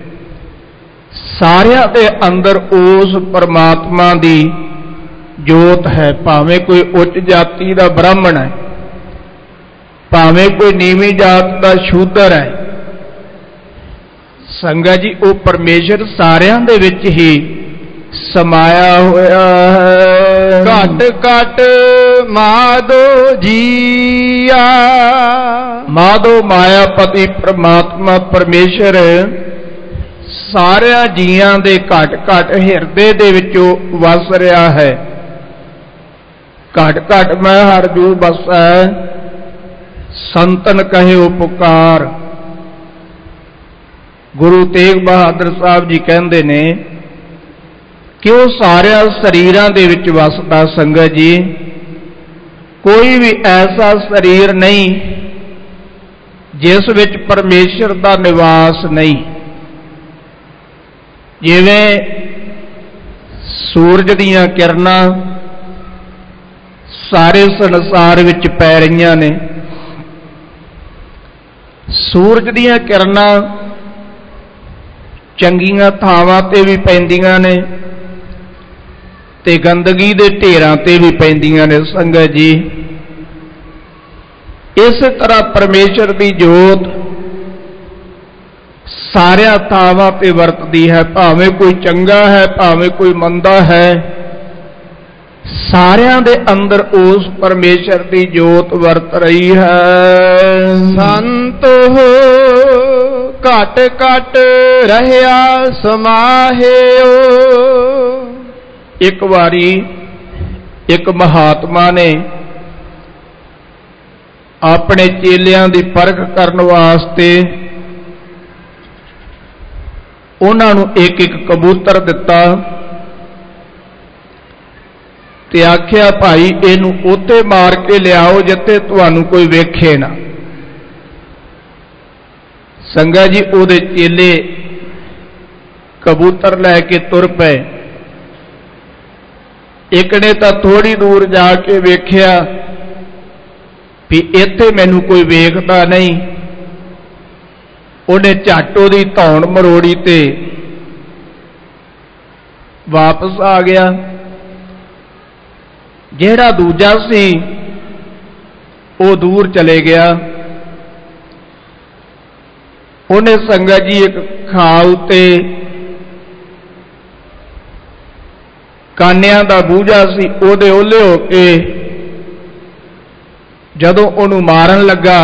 ਸਾਰਿਆਂ ਦੇ ਅੰਦਰ ਉਸ ਪਰਮਾਤਮਾ ਦੀ ਜੋਤ ਹੈ। ਭਾਵੇਂ ਕੋਈ ਉੱਚ ਜਾਤੀ ਦਾ ਬ੍ਰਾਹਮਣ ਹੈ, ਭਾਵੇਂ ਕੋਈ ਨੀਵੀਂ ਜਾਤ ਦਾ ਸ਼ੂਦਰ ਹੈ, ਸੰਗਤ ਜੀ ਉਹ ਪਰਮੇਸ਼ਰ ਸਾਰਿਆਂ ਦੇ ਵਿੱਚ ਹੀ ਸਮਾਇਆ ਹੋਇਆ ਹੈ। ਘਟ ਘਟ ਮਾਧੋ ਜੀਆ। ਮਾਧੋ ਮਾਇਆਪਤੀ ਪਰਮਾਤਮਾ ਪਰਮੇਸ਼ਰ ਸਾਰਿਆਂ ਜੀਆਂ ਦੇ ਘਟ ਘਟ ਹਿਰਦੇ ਦੇ ਵਿੱਚੋਂ ਵਸ ਰਿਹਾ ਹੈ। ਘਟ ਘਟ ਮੈਂ ਹਰ ਜੂ ਬਸੈ, ਸੰਤਨ ਕਹਿਓ ਪੁਕਾਰ। ਗੁਰੂ ਤੇਗ ਬਹਾਦਰ ਸਾਹਿਬ ਜੀ ਕਹਿੰਦੇ ਨੇ ਕਿ ਉਹ ਸਾਰਿਆਂ ਸਰੀਰਾਂ ਦੇ ਵਿੱਚ ਵਸਦਾ ਸੰਗਤ ਜੀ। ਕੋਈ ਵੀ ਐਸਾ ਸਰੀਰ ਨਹੀਂ ਜਿਸ ਵਿੱਚ ਪਰਮੇਸ਼ਰ ਦਾ ਨਿਵਾਸ ਨਹੀਂ। ਜਿਵੇਂ ਸੂਰਜ ਦੀਆਂ ਕਿਰਨਾਂ ਸਾਰੇ ਸੰਸਾਰ ਵਿੱਚ ਪੈ ਰਹੀਆਂ ਨੇ, ਸੂਰਜ ਦੀਆਂ ਕਿਰਨਾਂ ਚੰਗੀਆਂ ਥਾਵਾਂ ਤੇ ਵੀ ਪੈਂਦੀਆਂ ਨੇ ਤੇ ਗੰਦਗੀ ਦੇ ਢੇਰਾਂ ਤੇ ਵੀ ਪੈਂਦੀਆਂ ਨੇ ਸੰਗਤ ਜੀ। ਇਸੇ ਤਰ੍ਹਾਂ ਪਰਮੇਸ਼ਰ ਦੀ ਜੋਤ ਸਾਰਿਆਂ ਥਾਵਾਂ ਤੇ ਵਰਤਦੀ ਹੈ, ਭਾਵੇਂ ਕੋਈ ਚੰਗਾ ਹੈ ਭਾਵੇਂ ਕੋਈ ਮੰਦਾ ਹੈ, ਸਾਰਿਆਂ ਦੇ ਅੰਦਰ ਉਸ ਪਰਮੇਸ਼ਰ ਦੀ ਜੋਤ ਵਰਤ ਰਹੀ ਹੈ। ਸੰਤ ਹੋ ਘਟ ਘਟ ਰਹਿਆ ਸਮਾਹਿਓ। ਇੱਕ ਵਾਰੀ ਇੱਕ ਮਹਾਤਮਾ ਨੇ ਆਪਣੇ ਚੇਲਿਆਂ ਦੀ ਪਰਖ ਕਰਨ ਵਾਸਤੇ ਉਹਨਾਂ ਨੂੰ ਇੱਕ ਇੱਕ ਕਬੂਤਰ ਦਿੱਤਾ ਤੇ ਆਖਿਆ ਭਾਈ ਇਹਨੂੰ ਉੱਥੇ ਮਾਰ ਕੇ ਲਿਆਓ ਜਿੱਥੇ ਤੁਹਾਨੂੰ ਕੋਈ ਵੇਖੇ ਨਾ। ਸੰਗਤ ਜੀ ਉਹਦੇ ਚੇਲੇ ਕਬੂਤਰ ਲੈ ਕੇ ਤੁਰ ਪਏ। ਇੱਕ ਨੇ ਤਾਂ ਥੋੜੀ ਦੂਰ ਜਾ ਕੇ ਵੇਖਿਆ ਵੀ ਇੱਥੇ ਮੈਨੂੰ ਕੋਈ ਵੇਖਦਾ ਨਹੀਂ, ਉਹਨੇ ਝੱਟ ਉਹਦੀ ਧੌਣ ਮਰੋੜੀ ਤੇ ਵਾਪਸ ਆ ਗਿਆ। ਜਿਹੜਾ ਦੂਜਾ ਸੀ ਉਹ ਦੂਰ ਚਲੇ ਗਿਆ। ਉਹਨੇ ਸੰਗਤ ਜੀ ਇੱਕ ਖਾਲ ਤੇ ਕਾਨਿਆਂ ਦਾ ਬੂਝਾ ਸੀ, ਉਹਦੇ ਓਲੇ ਹੋ ਕੇ ਜਦੋਂ ਉਹਨੂੰ ਮਾਰਨ ਲੱਗਾ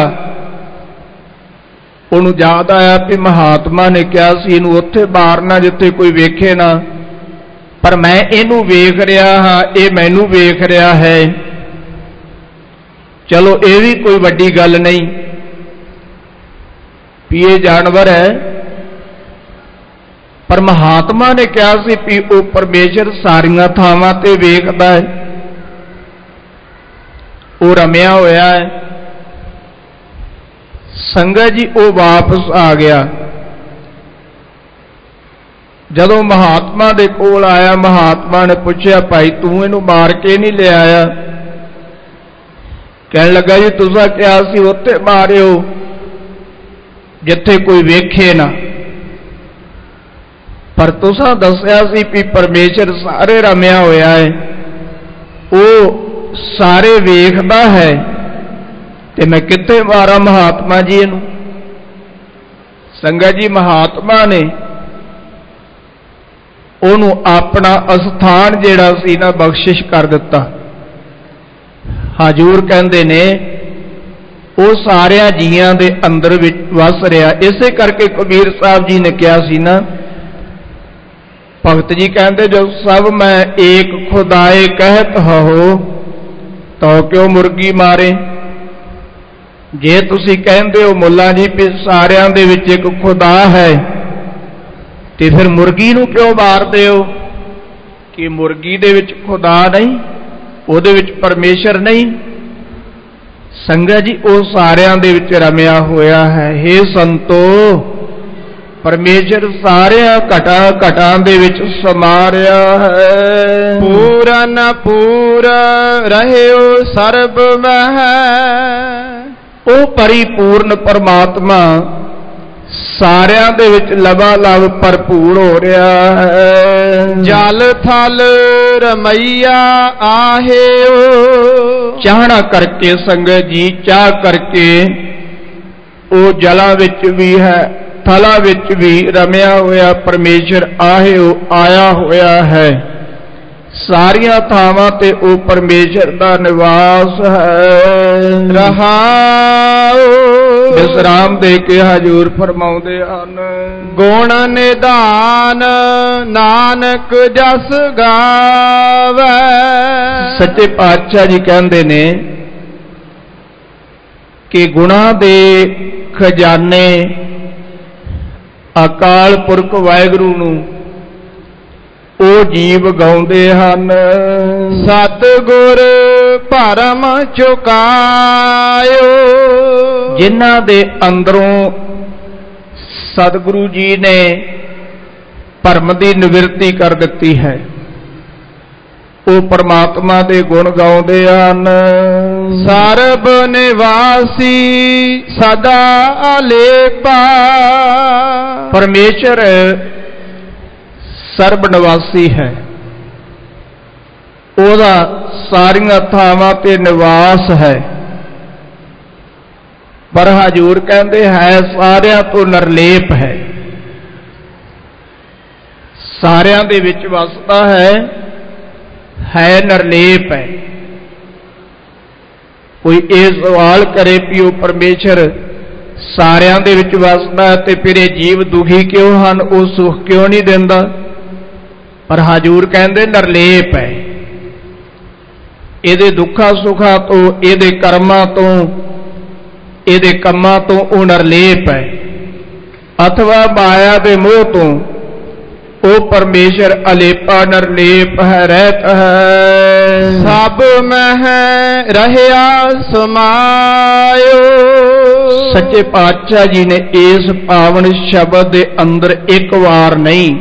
ਉਹਨੂੰ ਯਾਦ ਆਇਆ ਕਿ ਮਹਾਤਮਾ ਨੇ ਕਿਹਾ ਸੀ ਇਹਨੂੰ ਉੱਥੇ ਮਾਰਨਾ ਜਿੱਥੇ ਕੋਈ ਵੇਖੇ ਨਾ, ਪਰ ਮੈਂ ਇਹਨੂੰ ਵੇਖ ਰਿਹਾ ਹਾਂ, ਇਹ ਮੈਨੂੰ ਵੇਖ ਰਿਹਾ ਹੈ। ਚਲੋ ਇਹ ਵੀ ਕੋਈ ਵੱਡੀ ਗੱਲ ਨਹੀਂ ਵੀ ਇਹ ਜਾਨਵਰ ਹੈ, ਪਰ ਮਹਾਤਮਾ ਨੇ ਕਿਹਾ ਸੀ ਵੀ ਉਹ ਪਰਮੇਸ਼ਰ ਸਾਰੀਆਂ ਥਾਵਾਂ ਤੇ ਵੇਖਦਾ ਹੈ, ਉਹ ਰਮਿਆ ਹੋਇਆ ਹੈ। ਸੰਗਤ ਜੀ ਉਹ ਵਾਪਸ ਆ ਗਿਆ। ਜਦੋਂ ਮਹਾਤਮਾ ਦੇ ਕੋਲ ਆਇਆ, ਮਹਾਤਮਾ ਨੇ ਪੁੱਛਿਆ ਭਾਈ ਤੂੰ ਇਹਨੂੰ ਮਾਰ ਕੇ ਨਹੀਂ ਲਿਆਇਆ? ਕਹਿਣ ਲੱਗਾ ਜੀ ਤੁਸੀਂ ਕਿਹਾ ਸੀ ਉੱਥੇ ਮਾਰਿਓ ਜਿੱਥੇ ਕੋਈ ਵੇਖੇ ਨਾ, ਪਰ ਤੁਸੀਂ ਦੱਸਿਆ ਸੀ ਵੀ ਪਰਮੇਸ਼ਰ ਸਾਰੇ ਰਮਿਆ ਹੋਇਆ ਹੈ, ਉਹ ਸਾਰੇ ਵੇਖਦਾ ਹੈ, ਤੇ ਮੈਂ ਕਿੱਥੇ ਮਾਰਾਂ ਮਹਾਤਮਾ ਜੀ ਇਹਨੂੰ? ਸੰਗਤ ਜੀ ਮਹਾਤਮਾ ਨੇ ਉਹਨੂੰ ਆਪਣਾ ਅਸਥਾਨ ਜਿਹੜਾ ਸੀ ਨਾ ਬਖਸ਼ਿਸ਼ ਕਰ ਦਿੱਤਾ। ਹਜ਼ੂਰ ਕਹਿੰਦੇ ਨੇ ਉਹ ਸਾਰਿਆਂ ਜੀਆਂ ਦੇ ਅੰਦਰ ਵਿੱਚ ਵਸ ਰਿਹਾ। ਇਸੇ ਕਰਕੇ ਕਬੀਰ ਸਾਹਿਬ ਜੀ ਨੇ ਕਿਹਾ ਸੀ ਨਾ, ਭਗਤ ਜੀ ਕਹਿੰਦੇ ਜੋ ਸਭ ਮੈਂ ਏਕ ਖੁਦਾਏ ਕਹਿਤ ਹੋ ਤੋ ਕਿਉਂ ਮੁਰਗੀ ਮਾਰੇ। ਜੇ ਤੁਸੀਂ ਕਹਿੰਦੇ ਹੋ ਮੁੱਲਾ ਜੀ ਵੀ ਸਾਰਿਆਂ ਦੇ ਵਿੱਚ ਇੱਕ ਖੁਦਾ ਹੈ ਤੇ ਫਿਰ ਮੁਰਗੀ ਨੂੰ ਕਿਉਂ ਮਾਰਦੇ ਹੋ? ਕਿ ਮੁਰਗੀ ਦੇ ਵਿੱਚ ਖੁਦਾ ਨਹੀਂ, ਉਹਦੇ ਵਿੱਚ ਪਰਮੇਸ਼ਰ ਨਹੀਂ? ਸੰਗਤ ਜੀ ਉਹ ਸਾਰਿਆਂ ਦੇ ਵਿੱਚ ਰਮਿਆ ਹੋਇਆ ਹੈ। ਹੇ ਸੰਤੋ, ਪਰਮੇਸ਼ਰ ਸਾਰਿਆਂ ਘਟਾ ਘਟਾਂ ਦੇ ਵਿੱਚ ਸਮਾ ਰਿਹਾ ਹੈ। ਪੂਰਨ ਪੂਰ ਰਹਿਓ ਸਰਬ ਮਹਿ। ਉਹ ਪਰਿਪੂਰਨ ਪਰਮਾਤਮਾ ਸਾਰਿਆਂ ਦੇ ਵਿੱਚ ਲਬਾਲਬ ਭਰਪੂਰ ਹੋ ਰਿਹਾ ਹੈ। ਜਲ ਥਲ ਰਮਈਆ ਆਹਿਓ। ਚਾਹਣਾ ਕਰਕੇ ਸੰਗਤ ਜੀ, ਚਾਹ ਕਰਕੇ ਉਹ ਜਲਾਂ ਵਿੱਚ ਵੀ ਹੈ, ਥਲਾਂ ਵਿੱਚ ਵੀ ਰਮਿਆ ਹੋਇਆ ਪਰਮੇਸ਼ਰ ਆਹਿਓ ਆਇਆ ਹੋਇਆ ਹੈ। ਸਾਰੀਆਂ ਥਾਵਾਂ ਤੇ ਉਹ ਪਰਮੇਸ਼ਰ ਦਾ ਨਿਵਾਸ ਹੈ। ਰਹਾਉ ਵਿਸਰਾਮ ਦੇ ਕੇ ਹਜ਼ੂਰ ਫਰਮਾਉਂਦੇ ਹਨ, ਗੁਣ ਨਿਧਾਨ ਨਾਨਕ ਜਸ ਗਾਵੈ। ਸੱਚੇ ਪਾਤਸ਼ਾਹ ਜੀ ਕਹਿੰਦੇ ਨੇ ਕਿ ਗੁਣਾਂ ਦੇ ਖਜ਼ਾਨੇ ਅਕਾਲ ਪੁਰਖ ਵਾਹਿਗੁਰੂ ਨੂੰ ਉਹ ਜੀਵ ਗਾਉਂਦੇ ਹਨ। ਸਤਿਗੁਰ ਭਰਮ ਚੁਕਾਇਓ, ਜਿਨ੍ਹਾਂ ਦੇ ਅੰਦਰੋਂ ਸਤਿਗੁਰੂ ਜੀ ਨੇ ਭਰਮ ਦੀ ਨਿਵਰਤੀ ਕਰ ਦਿੱਤੀ ਹੈ, ਉਹ ਪਰਮਾਤਮਾ ਦੇ ਗੁਣ ਗਾਉਂਦੇ ਹਨ। ਸਰਬ ਨਿਵਾਸੀ ਸਦਾ ਅਲੇਪਾ, ਪਰਮੇਸ਼ਰ ਸਰਬ ਨਿਵਾਸੀ ਹੈ, ਉਹਦਾ ਸਾਰੀਆਂ ਥਾਵਾਂ ਤੇ ਨਿਵਾਸ ਹੈ। ਪਰ ਹਜ਼ੂਰ ਕਹਿੰਦੇ ਹੈ ਸਾਰਿਆਂ ਤੋਂ ਨਿਰਲੇਪ ਹੈ, ਸਾਰਿਆਂ ਦੇ ਵਿੱਚ ਵਸਦਾ ਹੈ, ਹੈ ਨਿਰਲੇਪ ਹੈ। ਕੋਈ ਇਹ ਸਵਾਲ ਕਰੇ ਵੀ ਉਹ ਪਰਮੇਸ਼ਰ ਸਾਰਿਆਂ ਦੇ ਵਿੱਚ ਵਸਦਾ ਹੈ ਤੇ ਫਿਰ ਇਹ ਜੀਵ ਦੁਖੀ ਕਿਉਂ ਹਨ, ਉਹ ਸੁਖ ਕਿਉਂ ਨਹੀਂ ਦਿੰਦਾ? ਪਰ ਹਜ਼ੂਰ ਕਹਿੰਦੇ ਨਿਰਲੇਪ ਹੈ, ਇਹਦੇ ਦੁੱਖਾਂ ਸੁੱਖਾਂ ਤੋਂ, ਇਹਦੇ ਕਰਮਾਂ ਤੋਂ, ਇਹਦੇ ਕੰਮਾਂ ਤੋਂ ਉਹ ਨਿਰਲੇਪ ਹੈ। ਅਥਵਾ ਮਾਇਆ ਦੇ ਮੋਹ ਤੋਂ ਉਹ ਪਰਮੇਸ਼ਰ ਅਲੇਪਾ ਨਿਰਲੇਪ ਹੈ, ਰਹਿਤ ਹੈ। ਸਭ ਮਹਿ ਰਹਿਆ ਸਮਾਇਓ, ਸੱਚੇ ਪਾਤਸ਼ਾਹ ਜੀ ਨੇ ਇਸ ਪਾਵਨ ਸ਼ਬਦ ਦੇ ਅੰਦਰ ਇੱਕ ਵਾਰ ਨਹੀਂ,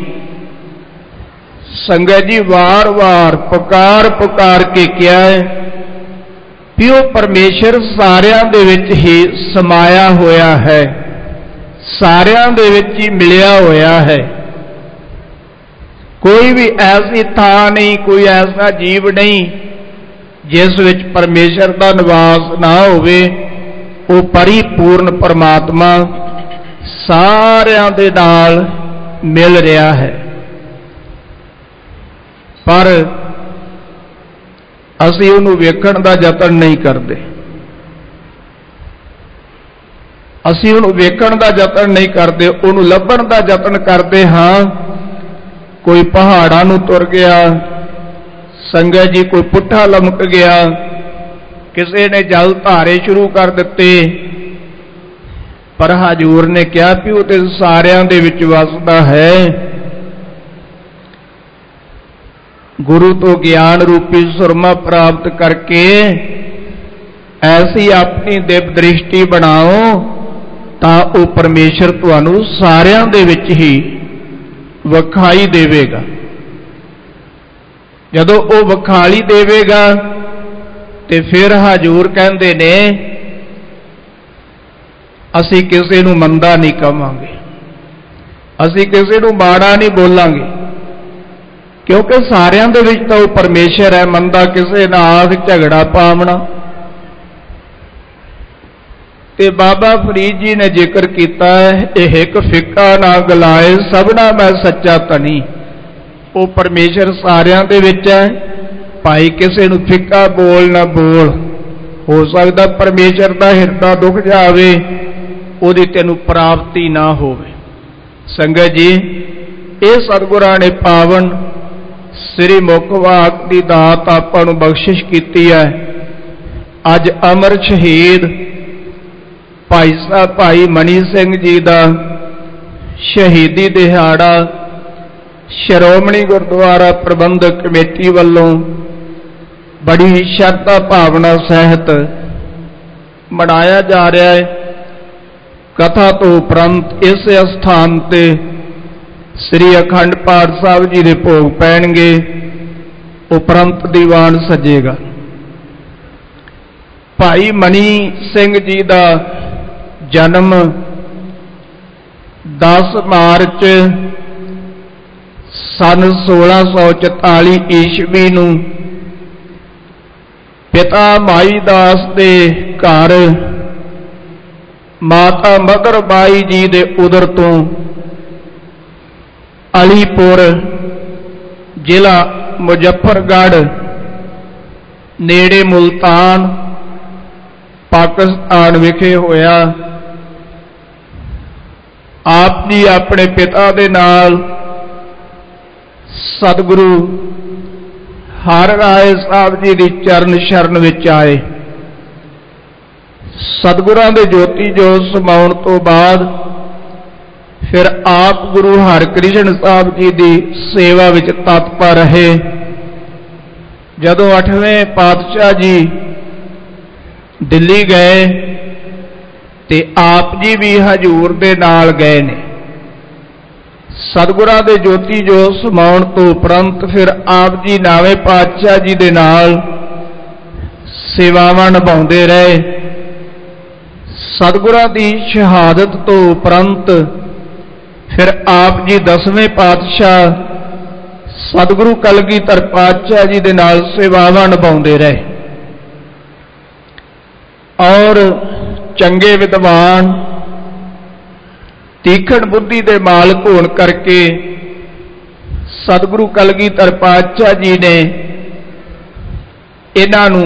ਸੰਗਤ ਜੀ ਵਾਰ-ਵਾਰ ਪੁਕਾਰ ਪੁਕਾਰ ਕੇ ਕਿਹਾ ਹੈ ਵੀ ਉਹ ਪਰਮੇਸ਼ਰ ਸਾਰਿਆਂ ਦੇ ਵਿੱਚ ਹੀ ਸਮਾਇਆ ਹੋਇਆ ਹੈ, ਸਾਰਿਆਂ ਦੇ ਵਿੱਚ ਹੀ ਮਿਲਿਆ ਹੋਇਆ ਹੈ। ਕੋਈ ਵੀ ਐਸੀ ਥਾਂ ਨਹੀਂ, ਕੋਈ ਐਸਾ ਜੀਵ ਨਹੀਂ ਜਿਸ ਵਿੱਚ ਪਰਮੇਸ਼ਰ ਦਾ ਨਿਵਾਸ ਨਾ ਹੋਵੇ। ਉਹ ਪਰਿਪੂਰਨ ਪਰਮਾਤਮਾ ਸਾਰਿਆਂ ਦੇ ਨਾਲ ਮਿਲ ਰਿਹਾ ਹੈ। ਪਰ ਅਸੀਂ ਉਹਨੂੰ ਵੇਖਣ ਦਾ ਯਤਨ ਨਹੀਂ ਕਰਦੇ, ਅਸੀਂ ਉਹਨੂੰ ਵੇਖਣ ਦਾ ਯਤਨ ਨਹੀਂ ਕਰਦੇ, ਉਹਨੂੰ ਲੱਭਣ ਦਾ ਯਤਨ ਕਰਦੇ ਹਾਂ। ਕੋਈ ਪਹਾੜਾਂ ਨੂੰ ਤੁਰ ਗਿਆ, ਸੰਗਤ ਜੀ ਕੋਈ ਪੁੱਠਾ ਲਮਕ ਗਿਆ, ਕਿਸੇ ਨੇ ਜਲ ਧਾਰੇ ਸ਼ੁਰੂ ਕਰ ਦਿੱਤੇ। ਪਰ ਹਜ਼ੂਰ ਨੇ ਕਿਹਾ ਵੀ ਉਹ ਤੇ ਸਾਰਿਆਂ ਦੇ ਵਿੱਚ ਵਸਦਾ ਹੈ। ਗੁਰੂ ਤੋਂ ਗਿਆਨ ਰੂਪੀ ਸੁਰਮਾ ਪ੍ਰਾਪਤ ਕਰਕੇ ਐਸੀ ਆਪਣੀ ਦਿਵ ਦ੍ਰਿਸ਼ਟੀ ਬਣਾਓ ਤਾਂ ਉਹ ਪਰਮੇਸ਼ਰ ਤੁਹਾਨੂੰ ਸਾਰਿਆਂ ਦੇ ਵਿੱਚ ਹੀ ਵਿਖਾਈ ਦੇਵੇਗਾ। ਜਦੋਂ ਉਹ ਵਿਖਾਈ ਦੇਵੇਗਾ ਤੇ ਫਿਰ ਹਜ਼ੂਰ ਕਹਿੰਦੇ ਨੇ ਅਸੀਂ ਕਿਸੇ ਨੂੰ ਮੰਦਾ ਨਹੀਂ ਕਵਾਂਗੇ, ਅਸੀਂ ਕਿਸੇ ਨੂੰ ਮਾੜਾ ਨਹੀਂ ਬੋਲਾਂਗੇ, ਕਿਉਂਕਿ ਸਾਰਿਆਂ ਦੇ ਵਿੱਚ ਤਾਂ ਉਹ ਪਰਮੇਸ਼ਰ ਹੈ। ਮੰਦਾ ਕਿਸੇ ਨਾਲ ਝਗੜਾ ਪਾਵਣਾ। ਤੇ ਬਾਬਾ ਫਰੀਦ ਜੀ ਨੇ ਜ਼ਿਕਰ ਕੀਤਾ ਇਹ ਇੱਕ ਫਿੱਕਾ ਨਾ ਗਲਾਏ ਸਭਨਾ ਮੈਂ ਸੱਚਾ ਧਨੀ। ਉਹ ਪਰਮੇਸ਼ਰ ਸਾਰਿਆਂ ਦੇ ਵਿੱਚ ਹੈ, ਭਾਈ ਕਿਸੇ ਨੂੰ ਫਿੱਕਾ ਬੋਲ ਨਾ ਬੋਲ। ਹੋ ਸਕਦਾ ਪਰਮੇਸ਼ਰ ਦਾ ਹਿਰਦਾ ਦੁੱਖ ਜਾਵੇ, ਉਹਦੀ ਤੈਨੂੰ ਪ੍ਰਾਪਤੀ ਨਾ ਹੋਵੇ। ਸੰਗਤ ਜੀ, ਇਹ ਸਤਿਗੁਰਾਂ ਨੇ ਪਾਵਨ ਸ੍ਰੀ ਮੁਖ ਵਾਕ ਦੀ ਦਾਤ ਆਪਾਂ ਨੂੰ ਬਖਸ਼ਿਸ਼ ਕੀਤੀ ਹੈ। ਅੱਜ ਅਮਰ ਸ਼ਹੀਦ ਭਾਈ ਸਾਹਿਬ ਭਾਈ ਮਨੀ ਸਿੰਘ ਜੀ ਦਾ ਸ਼ਹੀਦੀ ਦਿਹਾੜਾ ਸ਼੍ਰੋਮਣੀ ਗੁਰਦੁਆਰਾ ਪ੍ਰਬੰਧਕ ਕਮੇਟੀ ਵੱਲੋਂ ਬੜੀ ਸ਼ਰਧਾ ਭਾਵਨਾ ਸਹਿਤ ਮਨਾਇਆ ਜਾ ਰਿਹਾ ਹੈ। ਕਥਾ ਤੋਂ ਉਪਰੰਤ ਇਸ ਅਸਥਾਨ ਤੇ ਸ੍ਰੀ ਅਖੰਡ ਪਾਠ ਸਾਹਿਬ ਜੀ ਦੇ ਭੋਗ ਪੈਣਗੇ, ਉਪਰੰਤ ਦੀਵਾਨ ਸਜੇਗਾ। ਭਾਈ ਮਨੀ ਸਿੰਘ ਜੀ ਦਾ ਜਨਮ ਦਸ ਮਾਰਚ ਸਨ ਸੋਲਾਂ ਸੌ ਚੁਤਾਲੀ ਈਸਵੀ ਨੂੰ ਪਿਤਾ ਮਾਈ ਦਾਸ ਦੇ ਘਰ ਮਾਤਾ ਮਦਰ ਬਾਈ ਜੀ ਦੇ ਉਦਰ ਤੋਂ ਅਲੀਪੁਰ ਜ਼ਿਲ੍ਹਾ ਮੁਜ਼ੱਫਰਗੜ੍ਹ ਨੇੜੇ ਮੁਲਤਾਨ ਪਾਕਿਸਤਾਨ ਵਿਖੇ ਹੋਇਆ। ਆਪ ਜੀ ਆਪਣੇ ਪਿਤਾ ਦੇ ਨਾਲ ਸਤਿਗੁਰੂ ਹਰਿ ਰਾਏ ਸਾਹਿਬ ਜੀ ਦੀ ਚਰਨ ਸ਼ਰਨ ਵਿੱਚ ਆਏ। ਸਤਿਗੁਰਾਂ ਦੇ ਜੋਤੀ ਜੋਤ ਸਮਾਉਣ ਤੋਂ ਬਾਅਦ ਫਿਰ ਆਪ ਗੁਰੂ ਹਰਿਕ੍ਰਿਸ਼ਨ ਸਾਹਿਬ ਜੀ ਦੀ ਸੇਵਾ ਵਿੱਚ ਤਤਪਰ ਰਹੇ। ਜਦੋਂ ਅੱਠਵੇਂ ਪਾਤਸ਼ਾਹ ਜੀ ਦਿੱਲੀ ਗਏ ਤੇ ਆਪ ਜੀ ਵੀ ਹਜ਼ੂਰ ਦੇ ਨਾਲ ਗਏ ਨੇ। ਸਤਿਗੁਰਾਂ ਦੇ ਜੋਤੀ ਜੋਤ ਸਮਾਉਣ ਤੋਂ ਉਪਰੰਤ ਫਿਰ ਆਪ ਜੀ ਨੌਵੇਂ ਪਾਤਸ਼ਾਹ ਜੀ ਦੇ ਨਾਲ ਸੇਵਾਵਾਂ ਨਿਭਾਉਂਦੇ ਰਹੇ। ਸਤਿਗੁਰਾਂ ਦੀ ਸ਼ਹਾਦਤ ਤੋਂ ਉਪਰੰਤ ਫਿਰ ਆਪ ਜੀ ਦਸਵੇਂ ਪਾਤਸ਼ਾਹ ਸਤਿਗੁਰੂ ਕਲਗੀਧਰ ਪਾਤਸ਼ਾਹ ਜੀ ਦੇ ਨਾਲ ਸੇਵਾਵਾਂ ਨਿਭਾਉਂਦੇ ਰਹੇ। ਔਰ ਚੰਗੇ ਵਿਦਵਾਨ ਤੀਖਣ ਬੁੱਧੀ ਦੇ ਮਾਲਕ ਹੋਣ ਕਰਕੇ ਸਤਿਗੁਰੂ ਕਲਗੀਧਰ ਪਾਤਸ਼ਾਹ ਜੀ ਨੇ ਇਹਨਾਂ ਨੂੰ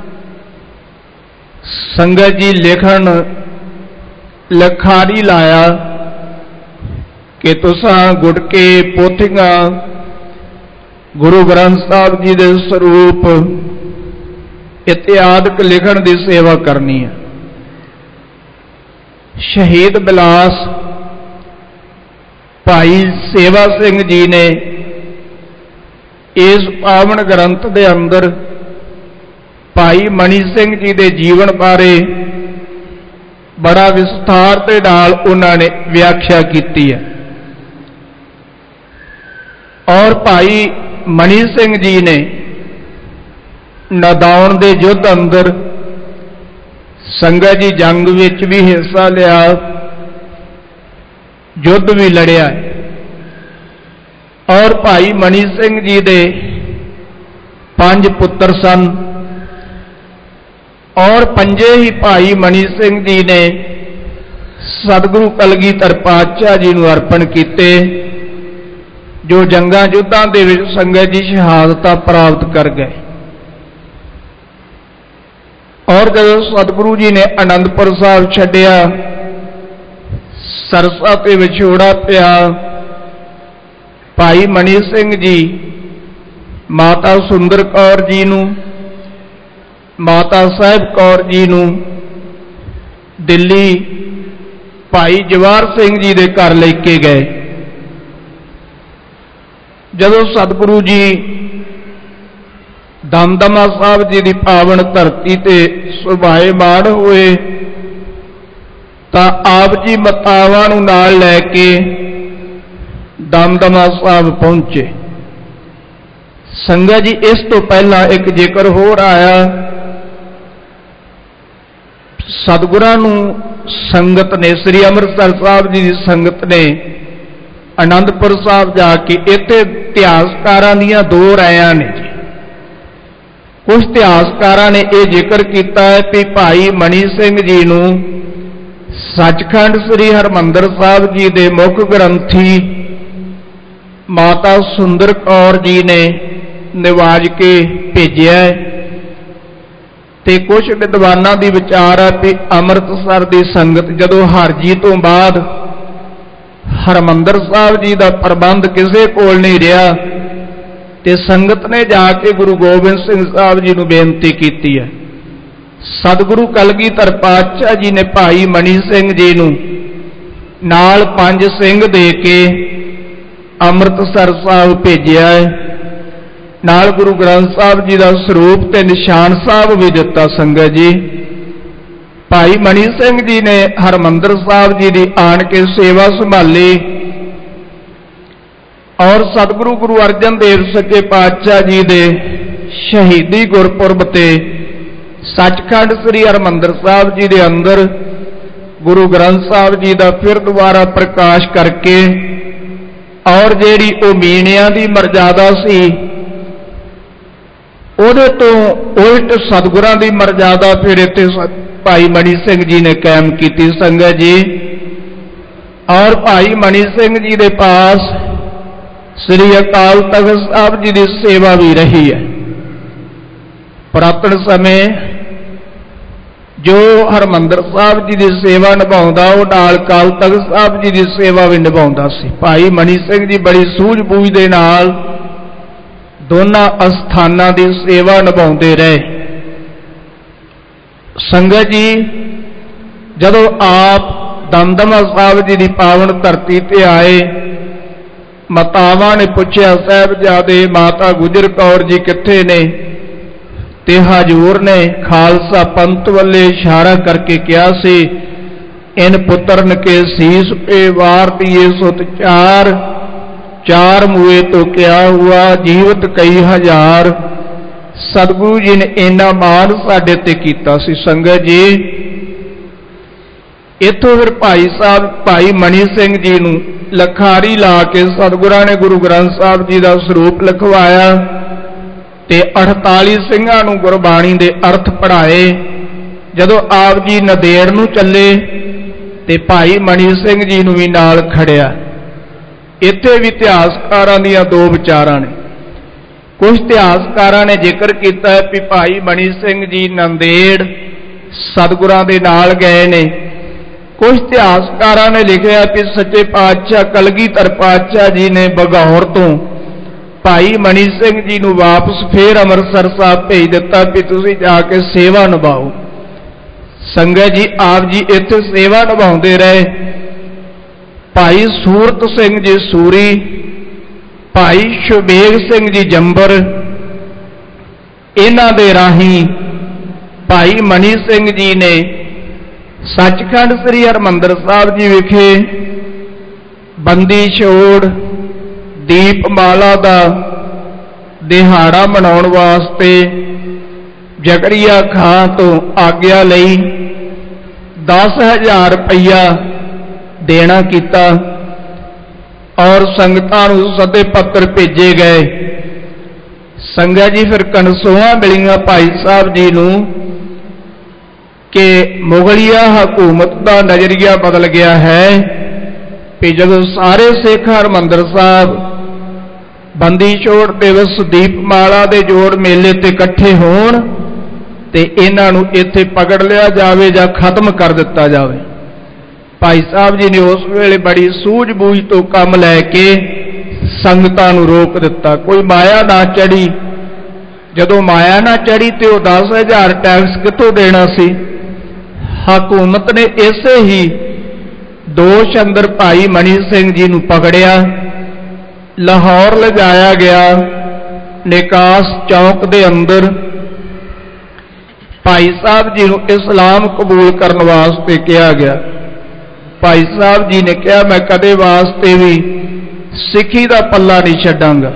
ਸੰਗਤ ਜੀ ਲਿਖਣ ਲਖਾਰੀ ਲਾਇਆ ਕਿ ਤੁਸਾਂ ਗੁਟਕੇ ਪੋਥੀਆਂ ਗੁਰੂ ਗ੍ਰੰਥ ਸਾਹਿਬ ਜੀ ਦੇ ਸਰੂਪ ਇਤਿਆਦਿਕ ਲਿਖਣ ਦੀ ਸੇਵਾ ਕਰਨੀ ਹੈ। ਸ਼ਹੀਦ ਬਿਲਾਸ ਭਾਈ ਸੇਵਾ ਸਿੰਘ ਜੀ ਨੇ ਇਸ ਪਾਵਨ ਗ੍ਰੰਥ ਦੇ ਅੰਦਰ ਭਾਈ ਮਣੀ ਸਿੰਘ ਜੀ ਦੇ ਜੀਵਨ ਬਾਰੇ ਬੜਾ ਵਿਸਥਾਰ ਦੇ ਨਾਲ ਉਹਨਾਂ ਨੇ ਵਿਆਖਿਆ ਕੀਤੀ ਹੈ। ਔਰ ਭਾਈ ਮਣੀ ਸਿੰਘ ਜੀ ਨੇ ਨਦਾਉਣ ਦੇ ਯੁੱਧ ਅੰਦਰ ਸੰਗਤ ਜੀ ਜੰਗ ਵਿੱਚ ਵੀ ਹਿੱਸਾ ਲਿਆ, ਯੁੱਧ ਵੀ ਲੜਿਆ। ਔਰ ਭਾਈ ਮਣੀ ਸਿੰਘ ਜੀ ਦੇ ਪੰਜ ਪੁੱਤਰ ਸਨ ਔਰ ਪੰਜੇ ਹੀ ਭਾਈ ਮਣੀ ਸਿੰਘ ਜੀ ਨੇ ਸਤਿਗੁਰੂ ਕਲਗੀਧਰ ਪਾਤਸ਼ਾਹ ਜੀ ਨੂੰ ਅਰਪਣ ਕੀਤੇ, ਜੋ ਜੰਗਾਂ ਯੁੱਧਾਂ ਦੇ ਵਿੱਚ ਸੰਗਤ ਜੀ ਸ਼ਹਾਦਤਾਂ ਪ੍ਰਾਪਤ ਕਰ ਗਏ। ਔਰ ਜਦੋਂ ਸਤਿਗੁਰੂ ਜੀ ਨੇ ਆਨੰਦਪੁਰ ਸਾਹਿਬ ਛੱਡਿਆ, ਸਰਸਾ ਤੇ ਵਿਛੋੜਾ ਪਿਆ, ਭਾਈ ਮਣੀ ਸਿੰਘ ਜੀ ਮਾਤਾ ਸੁੰਦਰ ਕੌਰ ਜੀ ਨੂੰ, ਮਾਤਾ ਸਾਹਿਬ ਕੌਰ ਜੀ ਨੂੰ ਦਿੱਲੀ ਭਾਈ ਜਵਾਹਰ ਸਿੰਘ ਜੀ ਦੇ ਘਰ ਲੈ ਕੇ ਗਏ। ਜਦੋਂ ਸਤਿਗੁਰੂ ਜੀ ਦਮਦਮਾ ਸਾਹਿਬ ਜੀ ਦੀ ਪਾਵਨ ਧਰਤੀ ਤੇ ਸੁਭਾਏਮਾਨ ਹੋਏ ਤਾਂ ਆਪ ਜੀ ਮਾਤਾਵਾਂ ਨੂੰ ਨਾਲ ਲੈ ਕੇ ਦਮਦਮਾ ਸਾਹਿਬ ਪਹੁੰਚੇ। ਸੰਗਤ ਜੀ ਇਸ ਤੋਂ ਪਹਿਲਾਂ ਇੱਕ ਜ਼ਿਕਰ ਹੋਰ ਆਇਆ, ਸਤਿਗੁਰਾਂ ਨੂੰ ਸੰਗਤ ਨੇ, ਸ੍ਰੀ ਅੰਮ੍ਰਿਤਸਰ ਸਾਹਿਬ ਜੀ ਦੀ ਸੰਗਤ ਨੇ ਆਨੰਦਪੁਰ ਸਾਹਿਬ ਜਾ ਕੇ, ਇੱਥੇ ਇਤਿਹਾਸਕਾਰਾਂ ਦੀਆਂ ਦੋ ਰਾਇਆਂ ਨੇ ਜੀ। ਕੁਝ ਇਤਿਹਾਸਕਾਰਾਂ ਨੇ ਇਹ ਜ਼ਿਕਰ ਕੀਤਾ ਹੈ ਕਿ ਭਾਈ ਮਣੀ ਸਿੰਘ ਜੀ ਨੂੰ ਸੱਚਖੰਡ ਸ੍ਰੀ ਹਰਿਮੰਦਰ ਸਾਹਿਬ ਜੀ ਦੇ ਮੁੱਖ ਗ੍ਰੰਥੀ ਮਾਤਾ ਸੁੰਦਰ ਕੌਰ ਜੀ ਨੇ ਨਿਵਾਜ ਕੇ ਭੇਜਿਆ ਤੇ ਕੁਝ ਵਿਦਵਾਨਾਂ ਦੀ ਵਿਚਾਰ ਹੈ ਕਿ ਅੰਮ੍ਰਿਤਸਰ ਦੀ ਸੰਗਤ ਜਦੋਂ ਹਰਜੀ ਤੋਂ ਬਾਅਦ ਹਰਿਮੰਦਰ ਸਾਹਿਬ ਜੀ ਦਾ ਪ੍ਰਬੰਧ ਕਿਸੇ ਕੋਲ ਨਹੀਂ ਰਿਹਾ ਤੇ ਸੰਗਤ ਨੇ ਜਾ ਕੇ ਗੁਰੂ ਗੋਬਿੰਦ ਸਿੰਘ ਸਾਹਿਬ ਜੀ ਨੂੰ ਬੇਨਤੀ ਕੀਤੀ ਹੈ। ਸਤਿਗੁਰੂ ਕਲਗੀਧਰ ਪਾਤਸ਼ਾਹ ਜੀ ਨੇ ਭਾਈ ਮਣੀ ਸਿੰਘ ਜੀ ਨੂੰ ਨਾਲ ਪੰਜ ਸਿੰਘ ਦੇ ਕੇ ਅੰਮ੍ਰਿਤਸਰ ਸਾਹਿਬ ਭੇਜਿਆ ਹੈ, ਨਾਲ ਗੁਰੂ ਗ੍ਰੰਥ ਸਾਹਿਬ ਜੀ ਦਾ ਸਰੂਪ ਤੇ ਨਿਸ਼ਾਨ ਸਾਹਿਬ ਵੀ ਦਿੱਤਾ। ਸੰਗਤ ਜੀ ਭਾਈ ਮਣੀ ਸਿੰਘ ਜੀ ਨੇ ਹਰਿਮੰਦਰ ਸਾਹਿਬ ਜੀ ਦੀ ਆਣ ਕੇ ਸੇਵਾ ਸੰਭਾਲੀ ਔਰ ਸਤਿਗੁਰੂ ਗੁਰੂ ਅਰਜਨ ਦੇਵ ਸੱਚੇ ਪਾਤਸ਼ਾਹ ਜੀ ਦੇ ਸ਼ਹੀਦੀ ਗੁਰਪੁਰਬ ਤੇ ਸੱਚਖੰਡ ਸ੍ਰੀ ਹਰਿਮੰਦਰ ਸਾਹਿਬ ਜੀ ਦੇ ਅੰਦਰ ਗੁਰੂ ਗ੍ਰੰਥ ਸਾਹਿਬ ਜੀ ਦਾ ਫਿਰ ਦੁਬਾਰਾ ਪ੍ਰਕਾਸ਼ ਕਰਕੇ ਔਰ ਜਿਹੜੀ ਉਹ ਮੀਣਿਆਂ ਦੀ ਮਰਜ਼ਾਦਾ ਸੀ ਉਹਦੇ ਤੋਂ ਉਲਟ ਸਤਿਗੁਰਾਂ ਦੀ ਮਰਜ਼ਾਦਾ ਫਿਰ ਇੱਥੇ ਭਾਈ ਮਣੀ ਸਿੰਘ ਜੀ ਨੇ ਕਾਇਮ ਕੀਤੀ। ਸੰਗਤ ਜੀ ਔਰ ਭਾਈ ਮਣੀ ਸਿੰਘ ਜੀ ਦੇ ਪਾਸ ਸ੍ਰੀ ਅਕਾਲ ਤਖ਼ਤ ਸਾਹਿਬ ਜੀ ਦੀ ਸੇਵਾ ਵੀ ਰਹੀ ਹੈ। ਪੁਰਾਤਨ ਸਮੇਂ ਜੋ ਹਰਿਮੰਦਰ ਸਾਹਿਬ ਜੀ ਦੀ ਸੇਵਾ ਨਿਭਾਉਂਦਾ ਉਹ ਨਾਲ ਅਕਾਲ ਤਖ਼ਤ ਸਾਹਿਬ ਜੀ ਦੀ ਸੇਵਾ ਵੀ ਨਿਭਾਉਂਦਾ ਸੀ। ਭਾਈ ਮਣੀ ਸਿੰਘ ਜੀ ਬੜੀ ਸੂਝ-ਬੂਝ ਦੇ ਨਾਲ ਦੋਨਾਂ ਅਸਥਾਨਾਂ ਦੀ ਸੇਵਾ ਨਿਭਾਉਂਦੇ ਰਹੇ। ਸੰਗਤ ਜੀ ਜਦੋਂ ਆਪ ਦਮਦਮਾ ਸਾਹਿਬ ਜੀ ਦੀ ਪਾਵਨ ਧਰਤੀ ਤੇ ਆਏ, ਮਾਤਾਵਾਂ ਨੇ ਪੁੱਛਿਆ, ਸਾਹਿਬਜ਼ਾਦੇ ਮਾਤਾ ਗੁਜਰ ਕੌਰ ਜੀ ਕਿੱਥੇ ਨੇ? ਤੇ ਹਜੂਰ ਨੇ ਖਾਲਸਾ ਪੰਥ ਵੱਲੇ ਇਸ਼ਾਰਾ ਕਰਕੇ ਕਿਹਾ ਸੀ, ਇਨ ਪੁੱਤਰਨ ਕੇ ਸੀਸ ਪੇ ਵਾਰ ਦੀਏ ਸੁਤ ਚਾਰ, ਚਾਰ ਮੂਏ ਤੋਂ ਕਿਆ ਹੁਆ ਜੀਵਤ ਕਈ ਹਜ਼ਾਰ। ਸਤਿਗੁਰੂ ਜੀ ਨੇ ਇੰਨਾ ਮਾਣ ਸਾਡੇ ਤੇ ਕੀਤਾ ਸੀ। ਸੰਗਤ ਜੀ, ਇੱਥੋਂ ਫਿਰ ਭਾਈ ਸਾਹਿਬ ਭਾਈ ਮਣੀ ਸਿੰਘ ਜੀ ਨੂੰ ਲਖਾਰੀ ਲਾ ਕੇ ਸਤਿਗੁਰਾਂ ਨੇ ਗੁਰੂ ਗ੍ਰੰਥ ਸਾਹਿਬ ਜੀ ਦਾ ਸਰੂਪ ਲਿਖਵਾਇਆ ਤੇ ਅਠਤਾਲੀ ਸਿੰਘਾਂ ਨੂੰ ਗੁਰਬਾਣੀ ਦੇ ਅਰਥ ਪੜ੍ਹਾਏ। ਜਦੋਂ ਆਪ ਜੀ ਨੰਦੇੜ ਨੂੰ ਚੱਲੇ ਤੇ ਭਾਈ ਮਣੀ ਸਿੰਘ ਜੀ ਨੂੰ ਵੀ ਨਾਲ ਖੜਿਆ। ਇੱਥੇ ਵੀ ਇਤਿਹਾਸਕਾਰਾਂ ਦੀਆਂ ਦੋ ਵਿਚਾਰਾਂ ਨੇ। ਕੁਝ ਇਤਿਹਾਸਕਾਰਾਂ ਨੇ ਜ਼ਿਕਰ ਕੀਤਾ ਹੈ ਕਿ ਭਾਈ ਮਣੀ ਸਿੰਘ ਜੀ ਨੰਦੇੜ ਸਤਿਗੁਰਾਂ ਦੇ ਨਾਲ ਗਏ ਨੇ। ਕੁਝ ਇਤਿਹਾਸਕਾਰਾਂ ਨੇ ਲਿਖਿਆ ਕਿ ਸੱਚੇ ਪਾਤਸ਼ਾਹ ਕਲਗੀਧਰ ਪਾਤਸ਼ਾਹ ਜੀ ਨੇ ਬਗੌਰ ਤੋਂ ਭਾਈ ਮਣੀ ਸਿੰਘ ਜੀ ਨੂੰ ਵਾਪਸ ਫੇਰ ਅੰਮ੍ਰਿਤਸਰ ਸਾਹਿਬ ਭੇਜ ਦਿੱਤਾ ਕਿ ਤੁਸੀਂ ਜਾ ਕੇ ਸੇਵਾ ਨਿਭਾਓ। ਸੰਗਤ ਜੀ, ਆਪ ਜੀ ਇੱਥੇ ਸੇਵਾ ਨਿਭਾਉਂਦੇ ਰਹੇ। ਭਾਈ ਸੂਰਤ ਸਿੰਘ ਜੀ ਸੂਰੀ, ਭਾਈ ਸ਼ੁਬੇਗ ਸਿੰਘ ਜੀ ਜੰਬਰ, ਇਹਨਾਂ ਦੇ ਰਾਹੀਂ ਭਾਈ ਮਣੀ ਸਿੰਘ ਜੀ ਨੇ ਸੱਚਖੰਡ ਸ੍ਰੀ ਹਰਿਮੰਦਰ ਸਾਹਿਬ ਜੀ ਵਿਖੇ ਬੰਦੀ ਛੋੜ ਦੀਪਮਾਲਾ ਦਾ ਦਿਹਾੜਾ ਮਨਾਉਣ ਵਾਸਤੇ ਜ਼ਕਰੀਆ ਖਾਂ ਤੋਂ ਆਗਿਆ ਲਈ ਦਸ ਹਜ਼ਾਰ ਰੁਪਈਆ ਦੇਣਾ ਕੀਤਾ ਔਰ ਸੰਗਤਾਂ ਨੂੰ ਸੱਦੇ ਪੱਤਰ ਭੇਜੇ ਗਏ। ਸੰਗਤ ਜੀ, ਫਿਰ ਕਨਸੋਆਂ ਮਿਲੀਆਂ ਭਾਈ ਸਾਹਿਬ ਜੀ ਨੂੰ ਕਿ ਮੁਗਲਿਆ ਹਕੂਮਤ ਦਾ ਨਜ਼ਰੀਆ ਬਦਲ ਗਿਆ ਹੈ ਕਿ ਜਦੋਂ ਸਾਰੇ ਸਿੱਖ ਹਰਿਮੰਦਰ ਸਾਹਿਬ ਬੰਦੀ ਛੋੜ ਦਿਵਸ ਦੀਪਮਾਲਾ ਦੇ ਜੋੜ ਮੇਲੇ ਤੇ ਇਕੱਠੇ ਹੋਣ ਤੇ ਇਹਨਾਂ ਨੂੰ ਇੱਥੇ ਪਕੜ ਲਿਆ ਜਾਵੇ ਜਾਂ ਖਤਮ ਕਰ ਦਿੱਤਾ ਜਾਵੇ। ਭਾਈ ਸਾਹਿਬ ਜੀ ਨੇ ਉਸ ਵੇਲੇ ਬੜੀ ਸੂਝ-ਬੂਝ ਤੋਂ ਕੰਮ ਲੈ ਕੇ ਸੰਗਤਾਂ ਨੂੰ ਰੋਕ ਦਿੱਤਾ। ਕੋਈ ਮਾਇਆ ਨਾ ਚੜੀ। ਜਦੋਂ ਮਾਇਆ ਨਾ ਚੜੀ ਤੇ ਉਹ ਦਸ ਹਜ਼ਾਰ ਟੈਕਸ ਕਿੱਥੋਂ ਦੇਣਾ ਸੀ? ਹਕੂਮਤ ਨੇ ਇਸੇ ਹੀ ਦੋਸ਼ ਅੰਦਰ ਭਾਈ ਮਣੀ ਸਿੰਘ ਜੀ ਨੂੰ ਪਕੜਿਆ, ਲਾਹੌਰ ਲਿਜਾਇਆ ਗਿਆ। ਨਿਕਾਸ ਚੌਕ ਦੇ ਅੰਦਰ ਭਾਈ ਸਾਹਿਬ ਜੀ ਨੂੰ ਇਸਲਾਮ ਕਬੂਲ ਕਰਨ ਵਾਸਤੇ ਕਿਹਾ ਗਿਆ। ਭਾਈ ਸਾਹਿਬ ਜੀ ਨੇ ਕਿਹਾ, ਮੈਂ ਕਦੇ ਵਾਸਤੇ ਵੀ ਸਿੱਖੀ ਦਾ ਪੱਲਾ ਨਹੀਂ ਛੱਡਾਂਗਾ।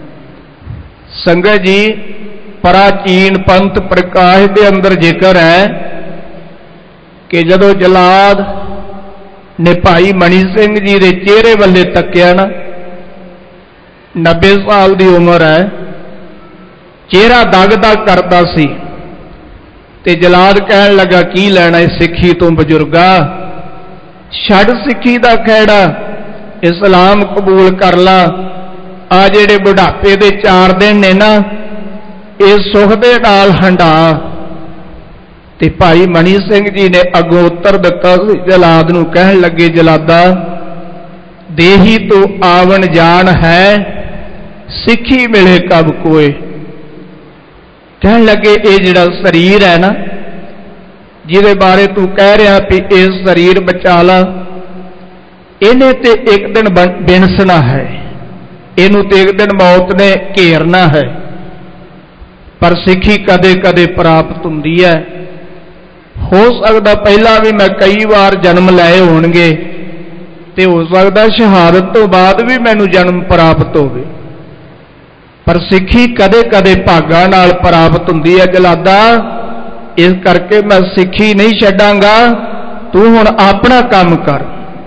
ਸੰਗਤ ਜੀ, ਪ੍ਰਾਚੀਨ ਪੰਥ ਪ੍ਰਕਾਸ਼ ਦੇ ਅੰਦਰ ਜ਼ਿਕਰ ਹੈ ਕਿ ਜਦੋਂ ਜਲਾਦ ਨੇ ਭਾਈ ਮਣੀ ਸਿੰਘ ਜੀ ਦੇ ਚਿਹਰੇ ਵੱਲੇ ਤੱਕਿਆ ਨਾ, ਨੱਬੇ ਸਾਲ ਦੀ ਉਮਰ ਹੈ, ਚਿਹਰਾ ਦਗ-ਦਗ ਕਰਦਾ ਸੀ ਤੇ ਜਲਾਦ ਕਹਿਣ ਲੱਗਾ, ਕੀ ਲੈਣਾ ਇਸ ਸਿੱਖੀ ਤੋਂ ਬਜ਼ੁਰਗਾ? ਛੱਡ ਸਿੱਖੀ ਦਾ ਖਹਿੜਾ, ਇਸਲਾਮ ਕਬੂਲ ਕਰ ਲਾ। ਆ ਜਿਹੜੇ ਬੁਢਾਪੇ ਦੇ ਚਾਰ ਦਿਨ ਨੇ ਨਾ, ਇਹ ਸੁਖ ਦੇ ਨਾਲ ਹੰਢਾ। ਤੇ ਭਾਈ ਮਣੀ ਸਿੰਘ ਜੀ ਨੇ ਅੱਗੋਂ ਉੱਤਰ ਦਿੱਤਾ ਸੀ ਜਲਾਦ ਨੂੰ। ਕਹਿਣ ਲੱਗੇ, ਜਲਾਦਾ ਦੇਹੀ ਤੋਂ ਆਵਣ ਜਾਣ ਹੈ, ਸਿੱਖੀ ਮਿਲੇ ਕਬ ਕੋਏ। ਕਹਿਣ ਲੱਗੇ, ਇਹ ਜਿਹੜਾ ਸਰੀਰ ਹੈ ਨਾ, ਜਿਹਦੇ ਬਾਰੇ ਤੂੰ ਕਹਿ ਰਿਹਾ ਵੀ ਇਹ ਸਰੀਰ ਬਚਾ ਲਾ, ਇਹਨੇ ਤੇ ਇੱਕ ਦਿਨ ਬਿਨਸਣਾ ਹੈ, ਇਹਨੂੰ ਤੇ ਇੱਕ ਦਿਨ ਮੌਤ ਨੇ ਘੇਰਨਾ ਹੈ। ਪਰ ਸਿੱਖੀ ਕਦੇ ਕਦੇ ਪ੍ਰਾਪਤ ਹੁੰਦੀ ਹੈ। ਹੋ ਸਕਦਾ ਪਹਿਲਾਂ ਵੀ ਮੈਂ ਕਈ ਵਾਰ ਜਨਮ ਲਏ ਹੋਣਗੇ ਤੇ ਹੋ ਸਕਦਾ ਸ਼ਹਾਦਤ ਤੋਂ ਬਾਅਦ ਵੀ ਮੈਨੂੰ ਜਨਮ ਪ੍ਰਾਪਤ ਹੋਵੇ, ਪਰ ਸਿੱਖੀ ਕਦੇ ਕਦੇ ਭਾਗਾਂ ਨਾਲ ਪ੍ਰਾਪਤ ਹੁੰਦੀ ਹੈ। ਜਲਾਦਾ, ਇਸ ਕਰਕੇ ਮੈਂ ਸਿੱਖੀ ਨਹੀਂ ਛੱਡਾਂਗਾ, ਤੂੰ ਹੁਣ ਆਪਣਾ ਕੰਮ ਕਰ।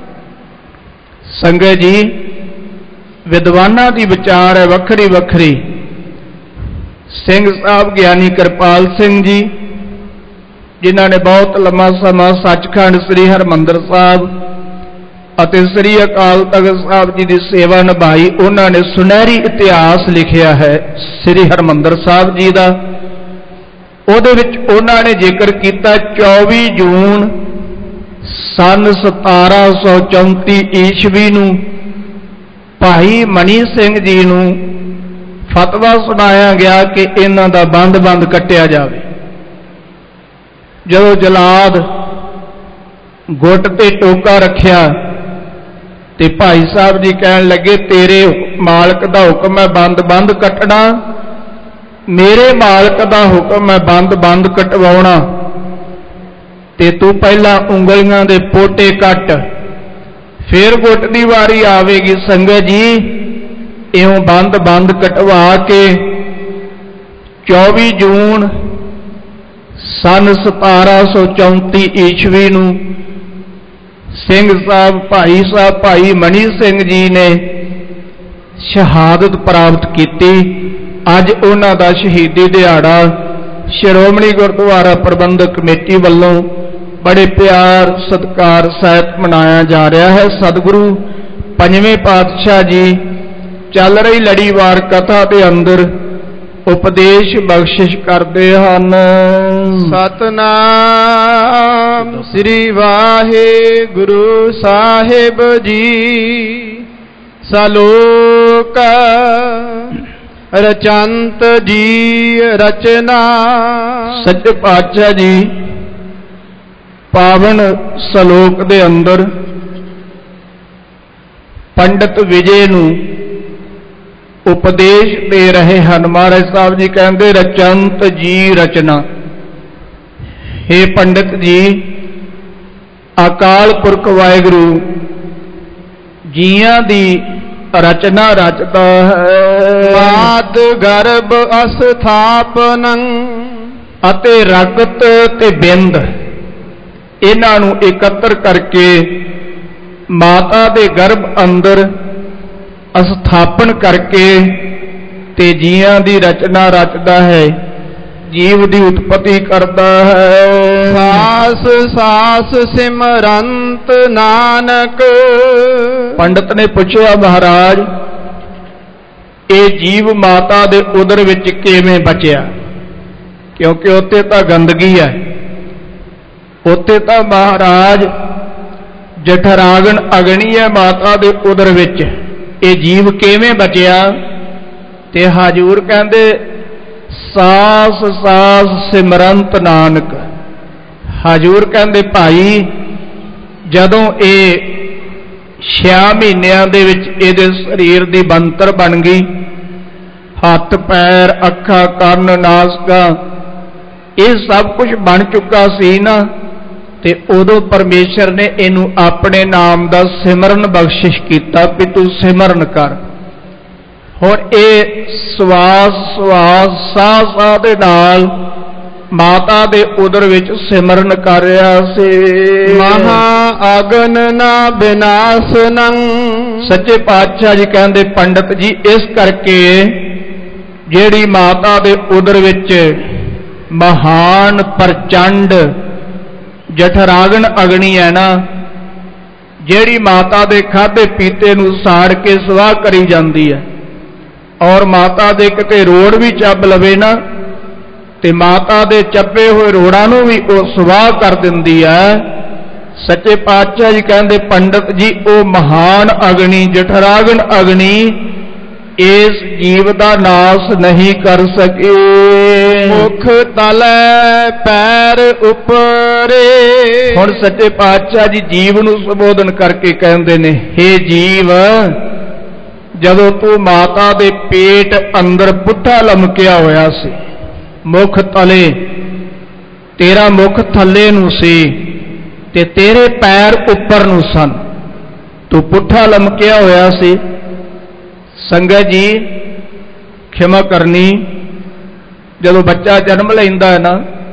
ਸੰਗਤ ਜੀ, ਵਿਦਵਾਨਾਂ ਦੀ ਵਿਚਾਰ ਹੈ ਵੱਖਰੀ ਵੱਖਰੀ। ਸਿੰਘ ਸਾਹਿਬ ਗਿਆਨੀ ਕਿਰਪਾਲ ਸਿੰਘ ਜੀ, ਜਿਨ੍ਹਾਂ ਨੇ ਬਹੁਤ ਲੰਮਾ ਸਮਾਂ ਸੱਚਖੰਡ ਸ੍ਰੀ ਹਰਿਮੰਦਰ ਸਾਹਿਬ ਅਤੇ ਸ੍ਰੀ ਅਕਾਲ ਤਖ਼ਤ ਸਾਹਿਬ ਜੀ ਦੀ ਸੇਵਾ ਨਿਭਾਈ, ਉਹਨਾਂ ਨੇ ਸੁਨਹਿਰੀ ਇਤਿਹਾਸ ਲਿਖਿਆ ਹੈ ਸ੍ਰੀ ਹਰਿਮੰਦਰ ਸਾਹਿਬ ਜੀ ਦਾ। ਉਹਦੇ ਵਿੱਚ ਉਹਨਾਂ ਨੇ ਜ਼ਿਕਰ ਕੀਤਾ ਚੌਵੀ ਜੂਨ ਸੰਨ ਸਤਾਰਾਂ ਸੌ ਚੌਂਤੀ ਈਸਵੀ ਨੂੰ ਭਾਈ ਮਣੀ ਸਿੰਘ ਜੀ ਨੂੰ ਫਤਵਾ ਸੁਣਾਇਆ ਗਿਆ ਕਿ ਇਹਨਾਂ ਦਾ ਬੰਦ-ਬੰਦ ਕੱਟਿਆ ਜਾਵੇ। ਜਦੋਂ ਜਲਾਦ ਗੁੱਟ ਤੇ ਟੋਕਾ ਰੱਖਿਆ ਤੇ ਭਾਈ ਸਾਹਿਬ ਜੀ ਕਹਿਣ ਲੱਗੇ, ਤੇਰੇ ਮਾਲਕ ਦਾ ਹੁਕਮ ਹੈ ਬੰਦ ਬੰਦ ਕੱਟਣਾ, ਮੇਰੇ ਮਾਲਕ ਦਾ ਹੁਕਮ ਹੈ ਬੰਦ ਬੰਦ ਕਟਵਾਉਣਾ, ਤੇ ਤੂੰ ਪਹਿਲਾਂ ਉਂਗਲੀਆਂ ਦੇ ਪੋਟੇ ਕੱਟ, ਫਿਰ ਗੁੱਟ ਦੀ ਵਾਰੀ ਆਵੇਗੀ। ਸੰਗਤ ਜੀ, ਇਉਂ ਬੰਦ ਬੰਦ ਕਟਵਾ ਕੇ ਚੌਵੀ ਜੂਨ ਸੰਨ ਸਤਾਰਾਂ ਸੌ ਚੌਂਤੀ ਈਸਵੀ ਨੂੰ ਸਿੰਘ ਸਾਹਿਬ ਭਾਈ ਸਾਹਿਬ ਭਾਈ ਮਨੀ ਸਿੰਘ ਜੀ ਨੇ ਸ਼ਹਾਦਤ ਪ੍ਰਾਪਤ ਕੀਤੀ। ਅੱਜ ਉਹਨਾਂ ਦਾ ਸ਼ਹੀਦੀ ਦਿਹਾੜਾ ਸ਼੍ਰੋਮਣੀ ਗੁਰਦੁਆਰਾ ਪ੍ਰਬੰਧਕ ਕਮੇਟੀ ਵੱਲੋਂ ਬੜੇ ਪਿਆਰ ਸਤਿਕਾਰ ਸਹਿਤ ਮਨਾਇਆ ਜਾ ਰਿਹਾ ਹੈ। ਸਤਿਗੁਰੂ ਪੰਜਵੇਂ ਪਾਤਸ਼ਾਹ ਜੀ ਚੱਲ ਰਹੀ ਲੜੀਵਾਰ ਕਥਾ ਦੇ ਅੰਦਰ ਉਪਦੇਸ਼ ਬਖਸ਼ਿਸ਼ ਕਰਦੇ ਹਨ। ਸਤਨਾਮ ਸ੍ਰੀ ਵਾਹਿਗੁਰੂ ਸਾਹਿਬ ਜੀ। ਸਲੋਕ ਰਚੰਤ ਜੀ ਰਚਨਾ। ਸੱਚੇ ਪਾਤਸ਼ਾਹ ਜੀ ਪਾਵਨ ਸਲੋਕ ਦੇ ਅੰਦਰ ਪੰਡਤ ਵਿਜੇ ਨੂੰ ਉਪਦੇਸ਼ ਦੇ ਰਹੇ ਹਨ। ਮਹਾਰਾਜ ਸਾਹਿਬ ਜੀ ਕਹਿੰਦੇ, ਰਚੰਤ ਜੀ ਰਚਨਾ। ਹੇ ਪੰਡਤ ਜੀ, ਅਕਾਲ ਪੁਰਖ ਵਾਹਿਗੁਰੂ ਜੀਆਂ ਦੀ ਰਚਨਾ ਰਚਦਾ ਹੈ। ਮਾਦ ਗਰਭ ਅਸਥਾਪਨੰ, ਅਤੇ ਰਗਤ ਤੇ ਬਿੰਦ ਇਹਨਾਂ ਨੂੰ ਇਕੱਤਰ ਕਰਕੇ ਮਾਤਾ ਦੇ ਗਰਭ ਅੰਦਰ ਅਸਥਾਪਨ ਕਰਕੇ ਤੇ ਜੀਆਂ ਦੀ ਰਚਨਾ ਰਚਦਾ ਹੈ, ਜੀਵ ਦੀ ਉਤਪਤੀ ਕਰਦਾ ਹੈ। ਸਾਸ ਸਾਸ ਸਿਮਰੰਤ ਨਾਨਕ। ਪੰਡਤ ਨੇ ਪੁੱਛਿਆ, ਮਹਾਰਾਜ ਇਹ ਜੀਵ ਮਾਤਾ ਦੇ ਉਦਰ ਵਿੱਚ ਕਿਵੇਂ ਬਚਿਆ? ਕਿਉਂਕਿ ਉੱਥੇ ਤਾਂ ਗੰਦਗੀ ਹੈ, ਉੱਥੇ ਤਾਂ ਮਹਾਰਾਜ ਜਠਰਾਗਨ ਅਗਨੀ ਹੈ ਮਾਤਾ ਦੇ ਉਦਰ ਵਿੱਚ, ਇਹ ਜੀਵ ਕਿਵੇਂ ਬਚਿਆ? ਤੇ ਹਜੂਰ ਕਹਿੰਦੇ, ਸਾਸ ਸਾਸ ਸਿਮਰੰਤ ਨਾਨਕ। ਹਜੂਰ ਕਹਿੰਦੇ, ਭਾਈ ਜਦੋਂ ਇਹ ਛਿਆ ਮਹੀਨਿਆਂ ਦੇ ਵਿੱਚ ਇਹਦੇ ਸਰੀਰ ਦੀ ਬਣਤਰ ਬਣ ਗਈ, ਹੱਥ ਪੈਰ ਅੱਖਾਂ ਕੰਨ ਨਾਸਕਾਂ ਇਹ ਸਭ ਕੁਝ ਬਣ ਚੁੱਕਾ ਸੀ ਨਾ, ਤੇ ਉਦੋਂ ਪਰਮੇਸ਼ਰ ਨੇ ਇਹਨੂੰ ਆਪਣੇ ਨਾਮ ਦਾ ਸਿਮਰਨ ਬਖਸ਼ਿਸ਼ ਕੀਤਾ ਵੀ ਤੂੰ ਸਿਮਰਨ ਕਰ। ਹੁਣ ਇਹ ਸਵਾਸ ਸਵਾਸ ਸਾਹ ਸਾਹ ਦੇ ਨਾਲ ਮਾਤਾ ਦੇ ਉਦਰ ਵਿੱਚ ਸਿਮਰਨ ਕਰ ਰਿਹਾ ਸੀ। ਮਹਾ ਅਗਨ ਨਾ ਬਿਨਾਸਨੰ। ਸੱਚੇ ਪਾਤਸ਼ਾਹ ਜੀ ਕਹਿੰਦੇ, ਪੰਡਤ ਜੀ ਇਸ ਕਰਕੇ ਜਿਹੜੀ ਮਾਤਾ ਦੇ ਉਦਰ ਵਿੱਚ ਮਹਾਨ ਪ੍ਰਚੰਡ ਜਠਰਾਗਨ ਅਗਨੀ ਹੈ ਨਾ, ਜਿਹੜੀ ਮਾਤਾ ਦੇ ਖਾਧੇ ਪੀਤੇ ਨੂੰ ਸਾੜ ਕੇ ਸਵਾਹ ਕਰੀ ਜਾਂਦੀ ਹੈ, ਔਰ ਮਾਤਾ ਦੇ ਕਿਤੇ ਰੋੜ ਵੀ ਚੱਬ ਲਵੇ ਨਾ ਤੇ ਮਾਤਾ ਦੇ ਚੱਬੇ ਹੋਏ ਰੋੜਾਂ ਨੂੰ ਵੀ ਉਹ ਸਵਾਹ ਕਰ ਦਿੰਦੀ ਹੈ। ਸੱਚੇ ਪਾਤਸ਼ਾਹ ਜੀ ਕਹਿੰਦੇ, ਪੰਡਤ ਜੀ ਉਹ ਮਹਾਨ ਅਗਨੀ ਜਠਰਾਗਨ ਅਗਨੀ ਇਸ ਜੀਵ ਦਾ ਨਾਸ ਨਹੀਂ ਕਰ ਸਕੇ। ਮੁਖ ਤਲੈ ਪੈਰ ਉਪਰੇ। ਹੁਣ ਸੱਚੇ ਪਾਤਸ਼ਾਹ ਜੀ ਜੀਵ ਨੂੰ ਸੰਬੋਧਨ ਕਰਕੇ ਕਹਿੰਦੇ ਨੇ, ਹੇ ਜੀਵ, ਜਦੋਂ ਤੂੰ ਮਾਤਾ ਦੇ ਪੇਟ ਅੰਦਰ ਪੁੱਠਾ ਲਮਕਿਆ ਹੋਇਆ ਸੀ, ਮੁਖ ਤਲੇ ਤੇਰਾ ਮੁਖ ਥੱਲੇ ਨੂੰ ਸੀ ਤੇ ਤੇਰੇ ਪੈਰ ਉੱਪਰ ਨੂੰ ਸਨ, ਤੂੰ ਪੁੱਠਾ ਲਮਕਿਆ ਹੋਇਆ ਸੀ। ਸੰਗਤ ਜੀ ਖਿਮਾ ਕਰਨੀ, ਜਦੋਂ ਬੱਚਾ ਜਨਮ ਲੈਂਦਾ ਹੈ ਨਾ,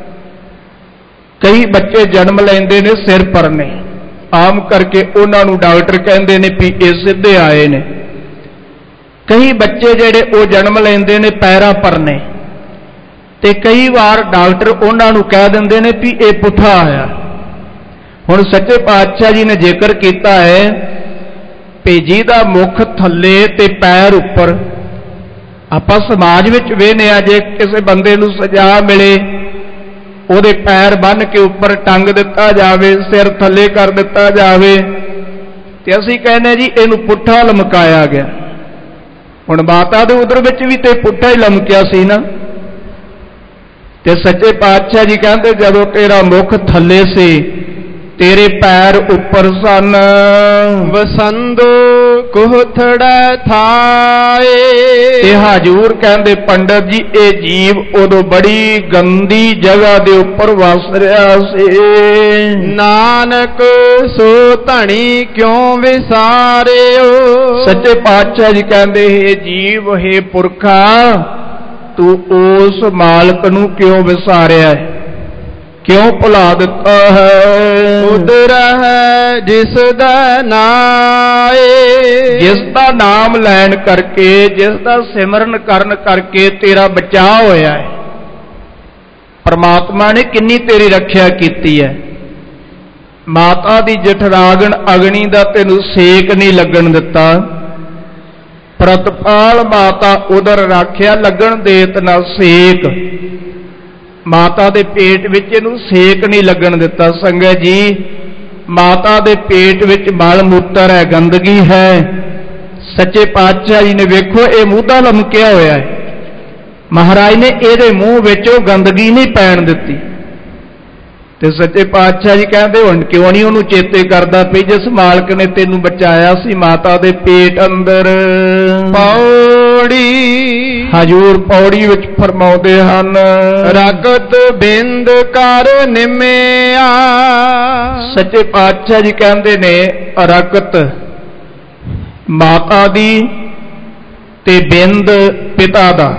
ਕਈ ਬੱਚੇ ਜਨਮ ਲੈਂਦੇ ਨੇ ਸਿਰ ਪਰਨੇ, ਆਮ ਕਰਕੇ ਉਹਨਾਂ ਨੂੰ ਡਾਕਟਰ ਕਹਿੰਦੇ ਨੇ ਵੀ ਇਹ ਸਿੱਧੇ ਆਏ ਨੇ। ਕਈ ਬੱਚੇ ਜਿਹੜੇ ਉਹ ਜਨਮ ਲੈਂਦੇ ਨੇ ਪੈਰਾਂ ਪਰਨੇ, ਤੇ ਕਈ ਵਾਰ ਡਾਕਟਰ ਉਹਨਾਂ ਨੂੰ ਕਹਿ ਦਿੰਦੇ ਨੇ ਵੀ ਇਹ ਪੁੱਠਾ ਆਇਆ। ਹੁਣ ਸੱਚੇ ਪਾਤਸ਼ਾਹ ਜੀ ਨੇ ਜ਼ਿਕਰ ਕੀਤਾ ਹੈ ਵੀ ਜਿਹਦਾ ਮੁਖ ਥੱਲੇ ਤੇ ਪੈਰ ਉੱਪਰ। ਆਪਾਂ ਸਮਾਜ ਵਿੱਚ ਵੇਖਦੇ ਆ, ਜੇ ਕਿਸੇ ਬੰਦੇ ਨੂੰ ਸਜ਼ਾ ਮਿਲੇ, ਉਹਦੇ ਪੈਰ ਬੰਨ੍ਹ ਕੇ ਉੱਪਰ ਟੰਗ ਦਿੱਤਾ ਜਾਵੇ, ਸਿਰ ਥੱਲੇ ਕਰ ਦਿੱਤਾ ਜਾਵੇ, ਤੇ ਅਸੀਂ ਕਹਿੰਦੇ ਜੀ ਇਹਨੂੰ ਪੁੱਠਾ ਲਮਕਾਇਆ ਗਿਆ। ਹੁਣ ਮਾਤਾ ਦੇ ਉਦਰ ਵਿੱਚ ਵੀ ਤੇ ਪੁੱਠਾ ਹੀ ਲਮਕਿਆ ਸੀ ਨਾ। ਤੇ ਸੱਚੇ ਪਾਤਸ਼ਾਹ ਜੀ ਕਹਿੰਦੇ, ਜਦੋਂ ਤੇਰਾ ਮੁਖ ਥੱਲੇ ਸੀ ਤੇਰੇ ਪੈਰ ਉੱਪਰ ਸਨ। ਵਸੰਦੋ ਕੋਥੜਾ ਥਾਏ। ਤੇ ਹਜੂਰ ਕਹਿੰਦੇ ਪੰਡਤ ਜੀ ਇਹ ਜੀਵ ਉਦੋਂ ਬੜੀ ਗੰਦੀ ਜਗ੍ਹਾ ਦੇ ਉੱਪਰ ਵਸ ਰਿਹਾ ਸੀ। ਨਾਨਕ ਸੋ ਧਣੀ ਕਿਉਂ ਵਿਸਾਰਿਓ। ਸੱਚੇ ਪਾਤਸ਼ਾਹ ਜੀ ਕਹਿੰਦੇ ਹੈ ਜੀਵ ਹੈ ਪੁਰਖਾ ਤੂੰ ਉਸ ਮਾਲਕ ਨੂੰ ਕਿਉਂ ਵਿਸਾਰਿਆ ਹੈ, ਕਿਉਂ ਭੁਲਾ ਦਿੱਤਾ ਹੈ। ਉਦਰ ਹੈ ਜਿਸ ਦਾ ਨਾਏ। ਜਿਸ ਦਾ ਨਾਮ ਲੈਣ ਕਰਕੇ, ਜਿਸ ਦਾ ਸਿਮਰਨ ਕਰਨ ਕਰਕੇ ਤੇਰਾ ਬਚਾਅ ਹੋਇਆ ਹੈ। ਪਰਮਾਤਮਾ ਨੇ ਕਿੰਨੀ ਤੇਰੀ ਰੱਖਿਆ ਕੀਤੀ ਹੈ। ਮਾਤਾ ਦੀ ਜਠਰਾਗਣ ਅਗਨੀ ਦਾ ਤੈਨੂੰ ਸੇਕ ਨਹੀਂ ਲੱਗਣ ਦਿੱਤਾ। ਪ੍ਰਤਪਾਲ ਮਾਤਾ ਉਦਰ ਰਾਖਿਆ ਲੱਗਣ ਦੇਤ ਨਾ ਸੇਕ। ਮਾਤਾ ਦੇ ਪੇਟ ਵਿੱਚ ਇਹਨੂੰ ਸੇਕ ਨਹੀਂ ਲੱਗਣ ਦਿੱਤਾ। ਸੰਗਤ ਜੀ ਮਾਤਾ ਦੇ ਪੇਟ ਵਿੱਚ ਮਲ ਮੂਤਰ ਹੈ, ਗੰਦਗੀ ਹੈ। ਸੱਚੇ ਪਾਤਸ਼ਾਹ ਜੀ ਨੇ ਵੇਖੋ ਇਹ ਮੂਧਾ ਲਮਕਿਆ ਹੋਇਆ ਹੈ। ਮਹਾਰਾਜ ਨੇ ਇਹਦੇ ਮੂੰਹ ਵਿੱਚ ਉਹ ਗੰਦਗੀ ਨਹੀਂ ਪੈਣ ਦਿੱਤੀ। ਤੇ ਸੱਚੇ ਪਾਤਸ਼ਾਹ ਜੀ ਕਹਿੰਦੇ ਹੁਣ ਕਿਉਂ ਨਹੀਂ ਉਹਨੂੰ ਚੇਤੇ ਕਰਦਾ ਪਈ ਜਿਸ ਮਾਲਕ ਨੇ ਤੈਨੂੰ ਬਚਾਇਆ ਸੀ ਮਾਤਾ ਦੇ ਪੇਟ ਅੰਦਰ। ਪੌੜੀ ਹਜੂਰ ਪੌੜੀ ਵਿੱਚ ਫਰਮਾਉਂਦੇ ਹਨ ਰਗਤ ਬਿੰਦ ਕਰ ਨਿਮਿਆ। ਸੱਚੇ ਪਾਤਸ਼ਾਹ ਜੀ ਕਹਿੰਦੇ ਨੇ ਰਗਤ ਮਾਤਾ ਦੀ ਤੇ ਬਿੰਦ ਪਿਤਾ ਦਾ।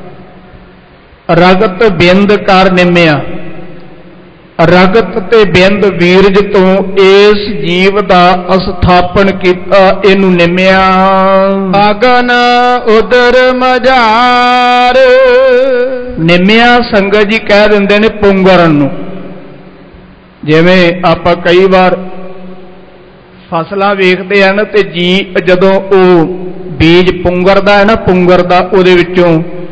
ਰਗਤ ਬਿੰਦ ਕਰ ਨਿਮਿਆ। ਰਗਤ ਤੇ ਬਿੰਦ ਵੀਰਜ ਤੋਂ ਇਸ ਜੀਵ ਦਾ ਅਸਥਾਪਨ ਕੀਤਾ, ਇਹਨੂੰ ਨਿਮਿਆ। ਅਗਨ ਉਦਰ ਮਝਾਰ। ਨਿਮਿਆ ਸੰਗਤ ਜੀ ਕਹਿ ਦਿੰਦੇ ਨੇ ਪੁੰਗਰਨ ਨੂੰ। ਜਿਵੇਂ ਆਪਾਂ ਕਈ ਵਾਰ ਫਸਲਾਂ ਵੇਖਦੇ ਹਨ ਤੇ ਜੀ ਜਦੋਂ ਉਹ ਬੀਜ ਪੁੰਗਰਦਾ ਹੈ ਨਾ, ਪੁੰਗਰਦਾ ਉਹਦੇ ਵਿੱਚੋਂ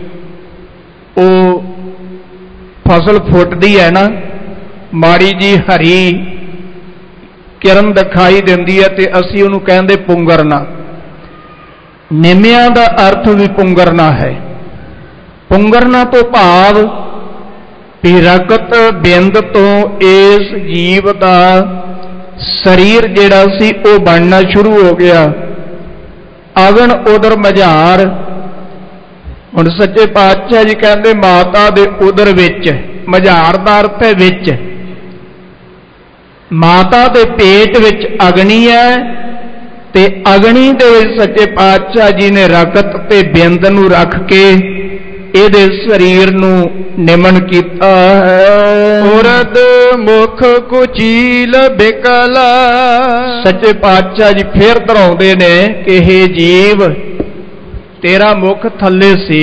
ਉਹ ਫਸਲ ਫੁੱਟਦੀ ਹੈ ਨਾ, ਮਾੜੀ ਜੀ ਹਰੀ ਕਿਰਨ ਦਿਖਾਈ ਦਿੰਦੀ ਹੈ ਤੇ ਅਸੀਂ ਉਹਨੂੰ ਕਹਿੰਦੇ ਪੁੰਗਰਨਾ। ਨਿਮਿਆਂ ਦਾ ਅਰਥ ਵੀ ਪੁੰਗਰਨਾ ਹੈ। ਪੁੰਗਰਨਾ ਤੋਂ ਭਾਵ ਵੀ ਰਗਤ ਬਿੰਦ ਤੋਂ ਇਸ ਜੀਵ ਦਾ ਸਰੀਰ ਜਿਹੜਾ ਸੀ ਉਹ ਬਣਨਾ ਸ਼ੁਰੂ ਹੋ ਗਿਆ। ਅਗਨ ਉਦਰ ਮਝਾਰ। ਹੁਣ ਸੱਚੇ ਪਾਤਸ਼ਾਹ ਜੀ ਕਹਿੰਦੇ ਮਾਤਾ ਦੇ ਉਦਰ ਵਿੱਚ, ਮਝਾਰ ਦਾ ਅਰਥ ਹੈ ਵਿੱਚ। ਮਾਤਾ ਦੇ ਪੇਟ ਵਿੱਚ ਅਗਨੀ ਹੈ ਤੇ ਅਗਨੀ ਦੇ ਵਿੱਚ ਸੱਚੇ ਪਾਤਸ਼ਾਹ ਜੀ ਨੇ ਰਗਤ ਤੇ ਬਿੰਦ ਨੂੰ ਰੱਖ ਕੇ ਇਹਦੇ ਸਰੀਰ ਨੂੰ ਨਿਮਨ ਕੀਤਾ ਹੈ। ਉਰਦ ਮੁਖ ਕੁਚੀਲ ਬਿਕਲ। ਸੱਚੇ ਪਾਤਸ਼ਾਹ ਜੀ ਫੇਰ ਧਰਾਉਂਦੇ ਨੇ ਕਿ ਇਹ ਜੀਵ ਤੇਰਾ ਮੁਖ ਥੱਲੇ ਸੀ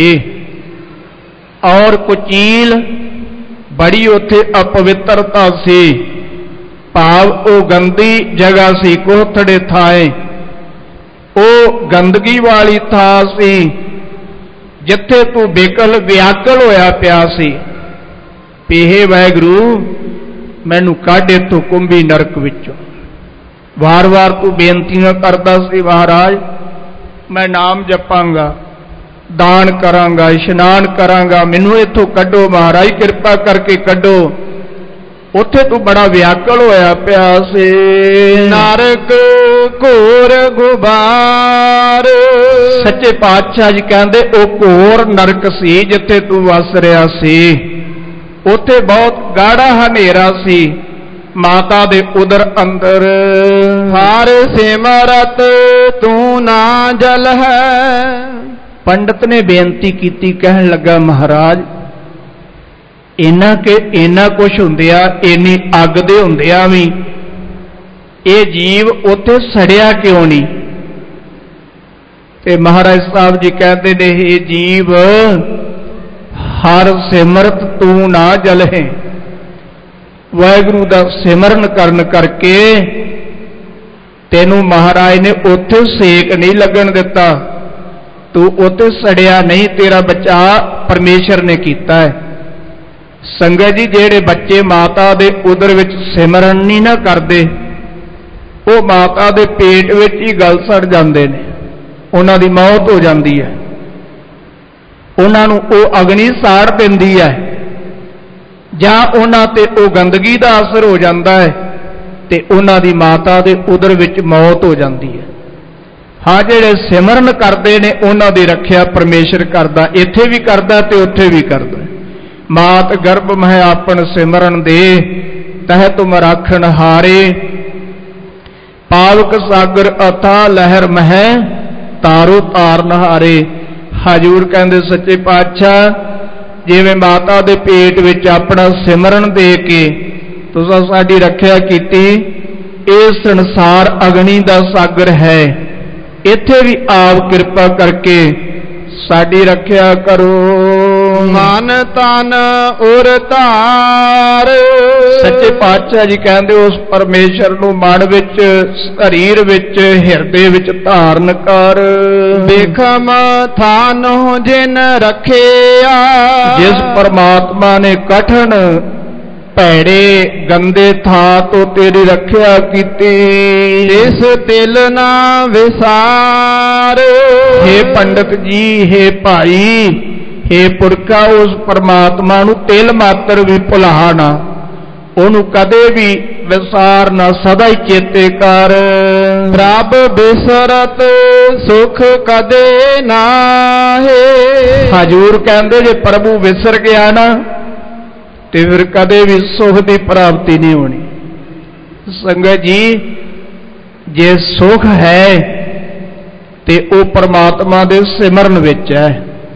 ਔਰ ਕੁਚੀਲ ਬੜੀ ਉੱਥੇ ਅਪਵਿੱਤਰਤਾ ਸੀ। ਭਾਵ ਉਹ ਗੰਦੀ ਜਗ੍ਹਾ ਸੀ, ਕੋਥੜੇ ਥਾਏ ਉਹ ਗੰਦਗੀ ਵਾਲੀ ਥਾਂ ਸੀ ਜਿੱਥੇ ਤੂੰ ਬੇਕਲ ਵਿਆਕਲ ਹੋਇਆ ਪਿਆ ਸੀ। ਪੀਹੇ ਵਾਹਿਗੁਰੂ ਮੈਨੂੰ ਕੱਢ ਇੱਥੋਂ ਕੁੰਭੀ ਨਰਕ ਵਿੱਚੋਂ। ਵਾਰ-ਵਾਰ ਤੂੰ ਬੇਨਤੀਆਂ ਕਰਦਾ ਸੀ ਮਹਾਰਾਜ ਮੈਂ ਨਾਮ ਜਪਾਂਗਾ, ਦਾਨ ਕਰਾਂਗਾ, ਇਸ਼ਨਾਨ ਕਰਾਂਗਾ, ਮੈਨੂੰ ਇੱਥੋਂ ਕੱਢੋ ਮਹਾਰਾਜ, ਕਿਰਪਾ ਕਰਕੇ ਕੱਢੋ। ਉੱਥੇ ਤੂੰ ਬੜਾ ਵਿਆਕਲ ਹੋਇਆ ਪਿਆ ਸੀ। ਨਰਕ ਘੋਰ ਗੁਬਾਰ। ਸੱਚੇ ਪਾਤਸ਼ਾਹ ਜੀ ਕਹਿੰਦੇ ਉਹ ਘੋਰ ਨਰਕ ਸੀ ਜਿੱਥੇ ਤੂੰ ਵਸ ਰਿਹਾ ਸੀ। ਉੱਥੇ ਬਹੁਤ ਗਾੜਾ ਹਨੇਰਾ ਸੀ ਮਾਤਾ ਦੇ ਉਦਰ ਅੰਦਰ। ਹਰ ਸਿਮਰਤ ਤੂੰ ਨਾ ਜਲ ਹੈ। ਪੰਡਤ ਨੇ ਬੇਨਤੀ ਕੀਤੀ, ਕਹਿਣ ਲੱਗਾ ਮਹਾਰਾਜ ਇਹਨਾਂ ਕਿ ਇੰਨਾ ਕੁਛ ਹੁੰਦਿਆ, ਇੰਨੀ ਅੱਗ ਦੇ ਹੁੰਦਿਆ ਵੀ ਇਹ ਜੀਵ ਉੱਥੇ ਸੜਿਆ ਕਿਉਂ ਨਹੀਂ। ਤੇ ਮਹਾਰਾਜ ਸਾਹਿਬ ਜੀ ਕਹਿੰਦੇ ਨੇ ਇਹ ਜੀਵ ਹਰ ਸਿਮਰਤ ਤੂੰ ਨਾ ਜਲਹਿ। ਵਾਹਿਗੁਰੂ ਦਾ ਸਿਮਰਨ ਕਰਨ ਕਰਕੇ ਤੈਨੂੰ ਮਹਾਰਾਜ ਨੇ ਉੱਥੇ ਸੇਕ ਨਹੀਂ ਲੱਗਣ ਦਿੱਤਾ, ਤੂੰ ਉੱਥੇ ਸੜਿਆ ਨਹੀਂ, ਤੇਰਾ ਬਚਾਅ ਪਰਮੇਸ਼ਰ ਨੇ ਕੀਤਾ ਹੈ। ਸੰਗਤ ਜੀ ਜਿਹੜੇ ਬੱਚੇ ਮਾਤਾ ਦੇ ਉਦਰ ਵਿੱਚ ਸਿਮਰਨ ਨਹੀਂ ਨਾ ਕਰਦੇ ਉਹ ਮਾਤਾ ਦੇ ਪੇਟ ਵਿੱਚ ਹੀ ਗਲ ਸੜ ਜਾਂਦੇ ਨੇ, ਉਹਨਾਂ ਦੀ ਮੌਤ ਹੋ ਜਾਂਦੀ ਹੈ। ਉਹਨਾਂ ਨੂੰ ਉਹ ਅਗਨੀ ਸਾੜ ਦਿੰਦੀ ਹੈ ਜਾਂ ਉਹਨਾਂ ਤੇ ਉਹ ਗੰਦਗੀ ਦਾ ਅਸਰ ਹੋ ਜਾਂਦਾ ਹੈ ਤੇ ਉਹਨਾਂ ਦੀ ਮਾਤਾ ਦੇ ਉਦਰ ਵਿੱਚ ਮੌਤ ਹੋ ਜਾਂਦੀ ਹੈ। ਹਾਂ, ਜਿਹੜੇ ਸਿਮਰਨ ਕਰਦੇ ਨੇ ਉਹਨਾਂ ਦੀ ਰੱਖਿਆ ਪਰਮੇਸ਼ਰ ਕਰਦਾ, ਇੱਥੇ ਵੀ ਕਰਦਾ ਤੇ ਉੱਥੇ ਵੀ ਕਰਦਾ। ਮਾਤ ਗਰਭ ਮਹਿ ਆਪਨ ਸਿਮਰਨ ਦੇ, ਤਹਿ ਤੁਮ ਰਾਖਣ ਹਾਰੇ, ਪਾਵਕ ਸਾਗਰ ਅਥਾ ਲਹਿਰ ਮਹਿ, ਤਾਰੋ ਤਾਰਨ ਹਾਰੇ। ਹਜੂਰ ਕਹਿੰਦੇ ਸੱਚੇ ਪਾਤਸ਼ਾਹ, ਜਿਵੇਂ ਮਾਤਾ ਦੇ ਪੇਟ ਵਿੱਚ ਆਪਣਾ ਸਿਮਰਨ ਦੇ ਕੇ ਤੁਸੀਂ ਸਾਡੀ ਰੱਖਿਆ ਕੀਤੀ, ਇਹ ਸੰਸਾਰ ਅਗਨੀ ਦਾ ਸਾਗਰ ਹੈ, ਇੱਥੇ ਵੀ ਆਪ ਕਿਰਪਾ ਕਰਕੇ ਸਾਡੀ ਰੱਖਿਆ ਕਰੋ। ਮਨ ਤਨ ਉਰ ਧਾਰ, ਸੱਚੇ ਪਾਤਸ਼ਾਹ ਜੀ ਕਹਿੰਦੇ ਉਸ ਪਰਮੇਸ਼ਰ ਨੂੰ ਮਨ ਵਿੱਚ, ਸਰੀਰ ਵਿੱਚ, ਹਿਰਦੇ ਵਿੱਚ ਧਾਰਨ ਕਰ। ਬਿਖਮ ਥਾਨੋ ਜਿਨ ਰੱਖਿਆ, ਜਿਸ ਪਰਮਾਤਮਾ ਨੇ ਕਠਨ ਭੈੜੇ ਗੰਦੇ ਥਾਂ ਤੋਂ ਤੇਰੀ ਰੱਖਿਆ ਕੀਤੀ, ਇਸ ਤਿਲ ਨਾ ਵਿਸਾਰ। ਹੇ ਪੰਡਤ ਜੀ, ਹੇ ਭਾਈ, ਹੇ ਪੁਰਖਾ, ਉਸ ਪਰਮਾਤਮਾ ਨੂੰ ਤਿਲ ਮਾਤਰ ਵੀ ਭੁਲਾ ਨਾ, ਉਹਨੂੰ ਕਦੇ ਵੀ ਵਿਸਾਰ ਨਾ, ਸਦਾ ਹੀ ਚੇਤੇ ਕਰ। ਪ੍ਰਭ ਬਿਸਰਤ ਸੁਖ ਕਦੇ ਨਾਹੇ, ਹਜੂਰ ਕਹਿੰਦੇ ਜੇ ਪ੍ਰਭੂ ਵਿਸਰ ਗਿਆ ਨਾ ਤੇ ਫਿਰ ਕਦੇ ਵੀ ਸੁਖ ਦੀ ਪ੍ਰਾਪਤੀ ਨਹੀਂ ਹੋਣੀ। ਸੰਗਤ ਜੀ, ਜੇ ਸੁਖ ਹੈ ਤੇ ਉਹ ਪਰਮਾਤਮਾ ਦੇ ਸਿਮਰਨ ਵਿੱਚ ਹੈ।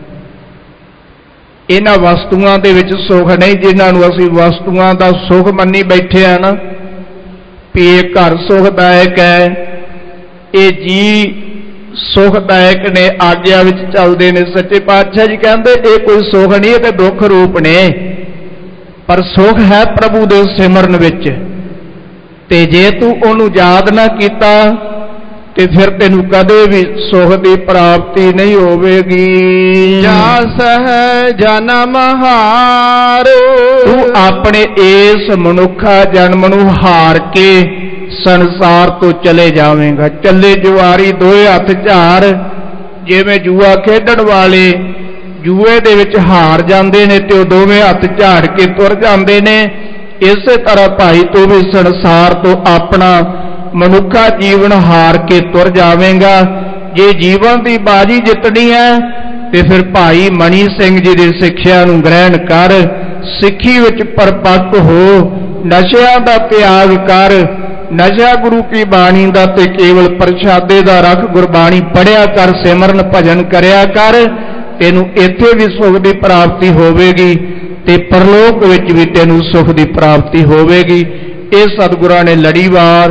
ਇਹਨਾਂ ਵਸਤੂਆਂ ਦੇ ਵਿੱਚ ਸੁਖ ਨਹੀਂ, ਜਿਨ੍ਹਾਂ ਨੂੰ ਅਸੀਂ ਵਸਤੂਆਂ ਦਾ ਸੁਖ ਮੰਨੀ ਬੈਠੇ ਆ ਨਾ, ਵੀ ਇਹ ਘਰ ਸੁਖਦਾਇਕ ਹੈ, ਇਹ ਜੀ ਸੁਖਦਾਇਕ ਨੇ, ਆਗਿਆ ਵਿੱਚ ਚੱਲਦੇ ਨੇ। ਸੱਚੇ ਪਾਤਸ਼ਾਹ ਜੀ ਕਹਿੰਦੇ ਇਹ ਕੋਈ ਸੁਖ ਨਹੀਂ, ਇਹ ਤੇ ਦੁੱਖ ਰੂਪ ਨੇ। ਪਰ ਸੁਖ ਹੈ ਪ੍ਰਭੂ ਦੇ ਸਿਮਰਨ ਵਿੱਚ, ਤੇ ਜੇ ਤੂੰ ਉਹਨੂੰ ਯਾਦ ਨਾ ਕੀਤਾ ਤੇ ਫਿਰ ਤੈਨੂੰ ਕਦੇ ਵੀ ਸੁਖ ਦੀ ਪ੍ਰਾਪਤੀ ਨਹੀਂ ਹੋਵੇਗੀ। ਜਾਸ ਹੈ ਜਨਮ ਹਾਰ, ਤੂੰ ਆਪਣੇ ਇਸ ਮਨੁੱਖਾ ਜਨਮ ਨੂੰ ਹਾਰ ਕੇ ਸੰਸਾਰ ਤੋਂ ਚਲੇ ਜਾਵੇਂਗਾ। ਚੱਲੇ ਜੁਆਰੀ ਦੋਏ ਹੱਥ ਝਾਰ, ਜਿਵੇਂ ਜੂਆ ਖੇਡਣ ਵਾਲੇ ਜੂਏ ਦੇ ਵਿੱਚ ਹਾਰ ਜਾਂਦੇ ਨੇ ਤੇ ਉਹ ਦੋਵੇਂ ਹੱਥ ਝਾੜ ਕੇ ਤੁਰ ਜਾਂਦੇ ਨੇ, ਇਸੇ ਤਰ੍ਹਾਂ ਭਾਈ ਤੂੰ ਵੀ ਸੰਸਾਰ ਤੋਂ ਆਪਣਾ ਮਨੁੱਖਾ ਜੀਵਨ ਹਾਰ ਕੇ ਤੁਰ ਜਾਵੇਂਗਾ। ਜੇ ਜੀਵਨ ਦੀ ਬਾਜੀ ਜਿੱਤਣੀ ਹੈ ਤੇ ਫਿਰ ਭਾਈ ਮਣੀ ਸਿੰਘ ਜੀ ਦੀ ਸਿੱਖਿਆ ਨੂੰ ਗ੍ਰਹਿਣ ਕਰ, ਸਿੱਖੀ ਵਿੱਚ ਪਰਪੱਕ ਹੋ, ਨਸ਼ਿਆਂ ਦਾ ਤਿਆਗ ਕਰ। ਨਸ਼ਾ ਗੁਰੂ ਕੀ ਬਾਣੀ ਦਾ ਤੇ ਕੇਵਲ ਪ੍ਰਸ਼ਾਦੇ ਦਾ ਰੱਖ, ਗੁਰਬਾਣੀ ਪੜ੍ਹਿਆ ਕਰ, ਸਿਮਰਨ ਭਜਨ ਕਰਿਆ ਕਰ, ਤੈਨੂੰ ਇੱਥੇ ਵੀ ਸੁਖ ਦੀ ਪ੍ਰਾਪਤੀ ਹੋਵੇਗੀ ਤੇ ਪਰਲੋਕ ਵਿੱਚ ਵੀ ਤੈਨੂੰ ਸੁਖ ਦੀ ਪ੍ਰਾਪਤੀ ਹੋਵੇਗੀ। ਇਹ ਸਤਿਗੁਰਾਂ ਨੇ ਲੜੀਵਾਰ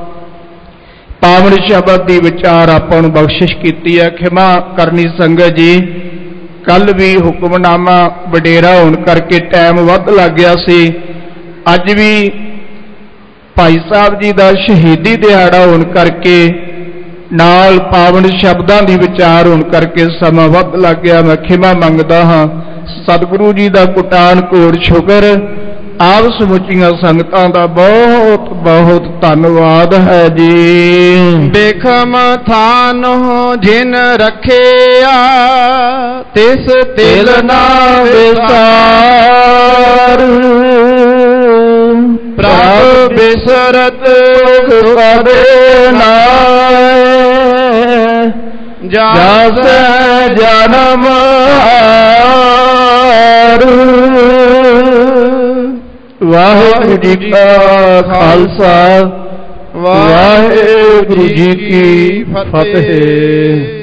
ਪਾਵਨ ਸ਼ਬਦ ਦੀ ਵਿਚਾਰ ਆਪਾਂ ਨੂੰ ਬਖਸ਼ਿਸ਼ ਕੀਤੀ ਹੈ। ਖਿਮਾ ਕਰਨੀ ਸੰਗਤ ਜੀ, ਕੱਲ ਵੀ ਹੁਕਮਨਾਮਾ ਵਡੇਰਾ ਹੋਣ ਕਰਕੇ ਟਾਈਮ ਵੱਧ ਲੱਗ ਗਿਆ ਸੀ। ਅੱਜ ਵੀ ਭਾਈ ਸਾਹਿਬ ਜੀ ਦਾ ਸ਼ਹੀਦੀ ਦਿਹਾੜਾ ਹੋਣ ਕਰਕੇ ਨਾਲ ਪਾਵਨ ਸ਼ਬਦਾਂ ਦੀ ਵਿਚਾਰ ਹੋਣ ਕਰਕੇ ਸਮਾਂ ਵੱਧ ਲੱਗ ਗਿਆ। ਮੈਂ ਖਿਮਾ ਮੰਗਦਾ ਹਾਂ। ਸਤਿਗੁਰੂ ਜੀ ਦਾ ਕੁਟਾਨ ਕੋਟ ਸ਼ੁਕਰ, ਆਪ ਸਮੁੱਚੀਆਂ ਸੰਗਤਾਂ ਦਾ ਬਹੁਤ ਬਹੁਤ ਧੰਨਵਾਦ ਹੈ ਜੀ। ਬਿਖਮ ਥਾਨੋ ਜਿਨ ਰੱਖਿਆ, ਤਿਸ ਤਿਲ ਨਾ ਵਿਸਾਰ। ਪ੍ਰਭ ਬਿਸਰਤ ਸੁਖ ਕਦੇ ਨਾਹੇ, ਜਸ ਜਨਮ ਹਾਰ। ਵਾਹਿਗੁਰੂ ਜੀ ਕਾ ਖਾਲਸਾ, ਵਾਹਿਗੁਰੂ ਜੀ ਕੀ ਫਤਿਹ।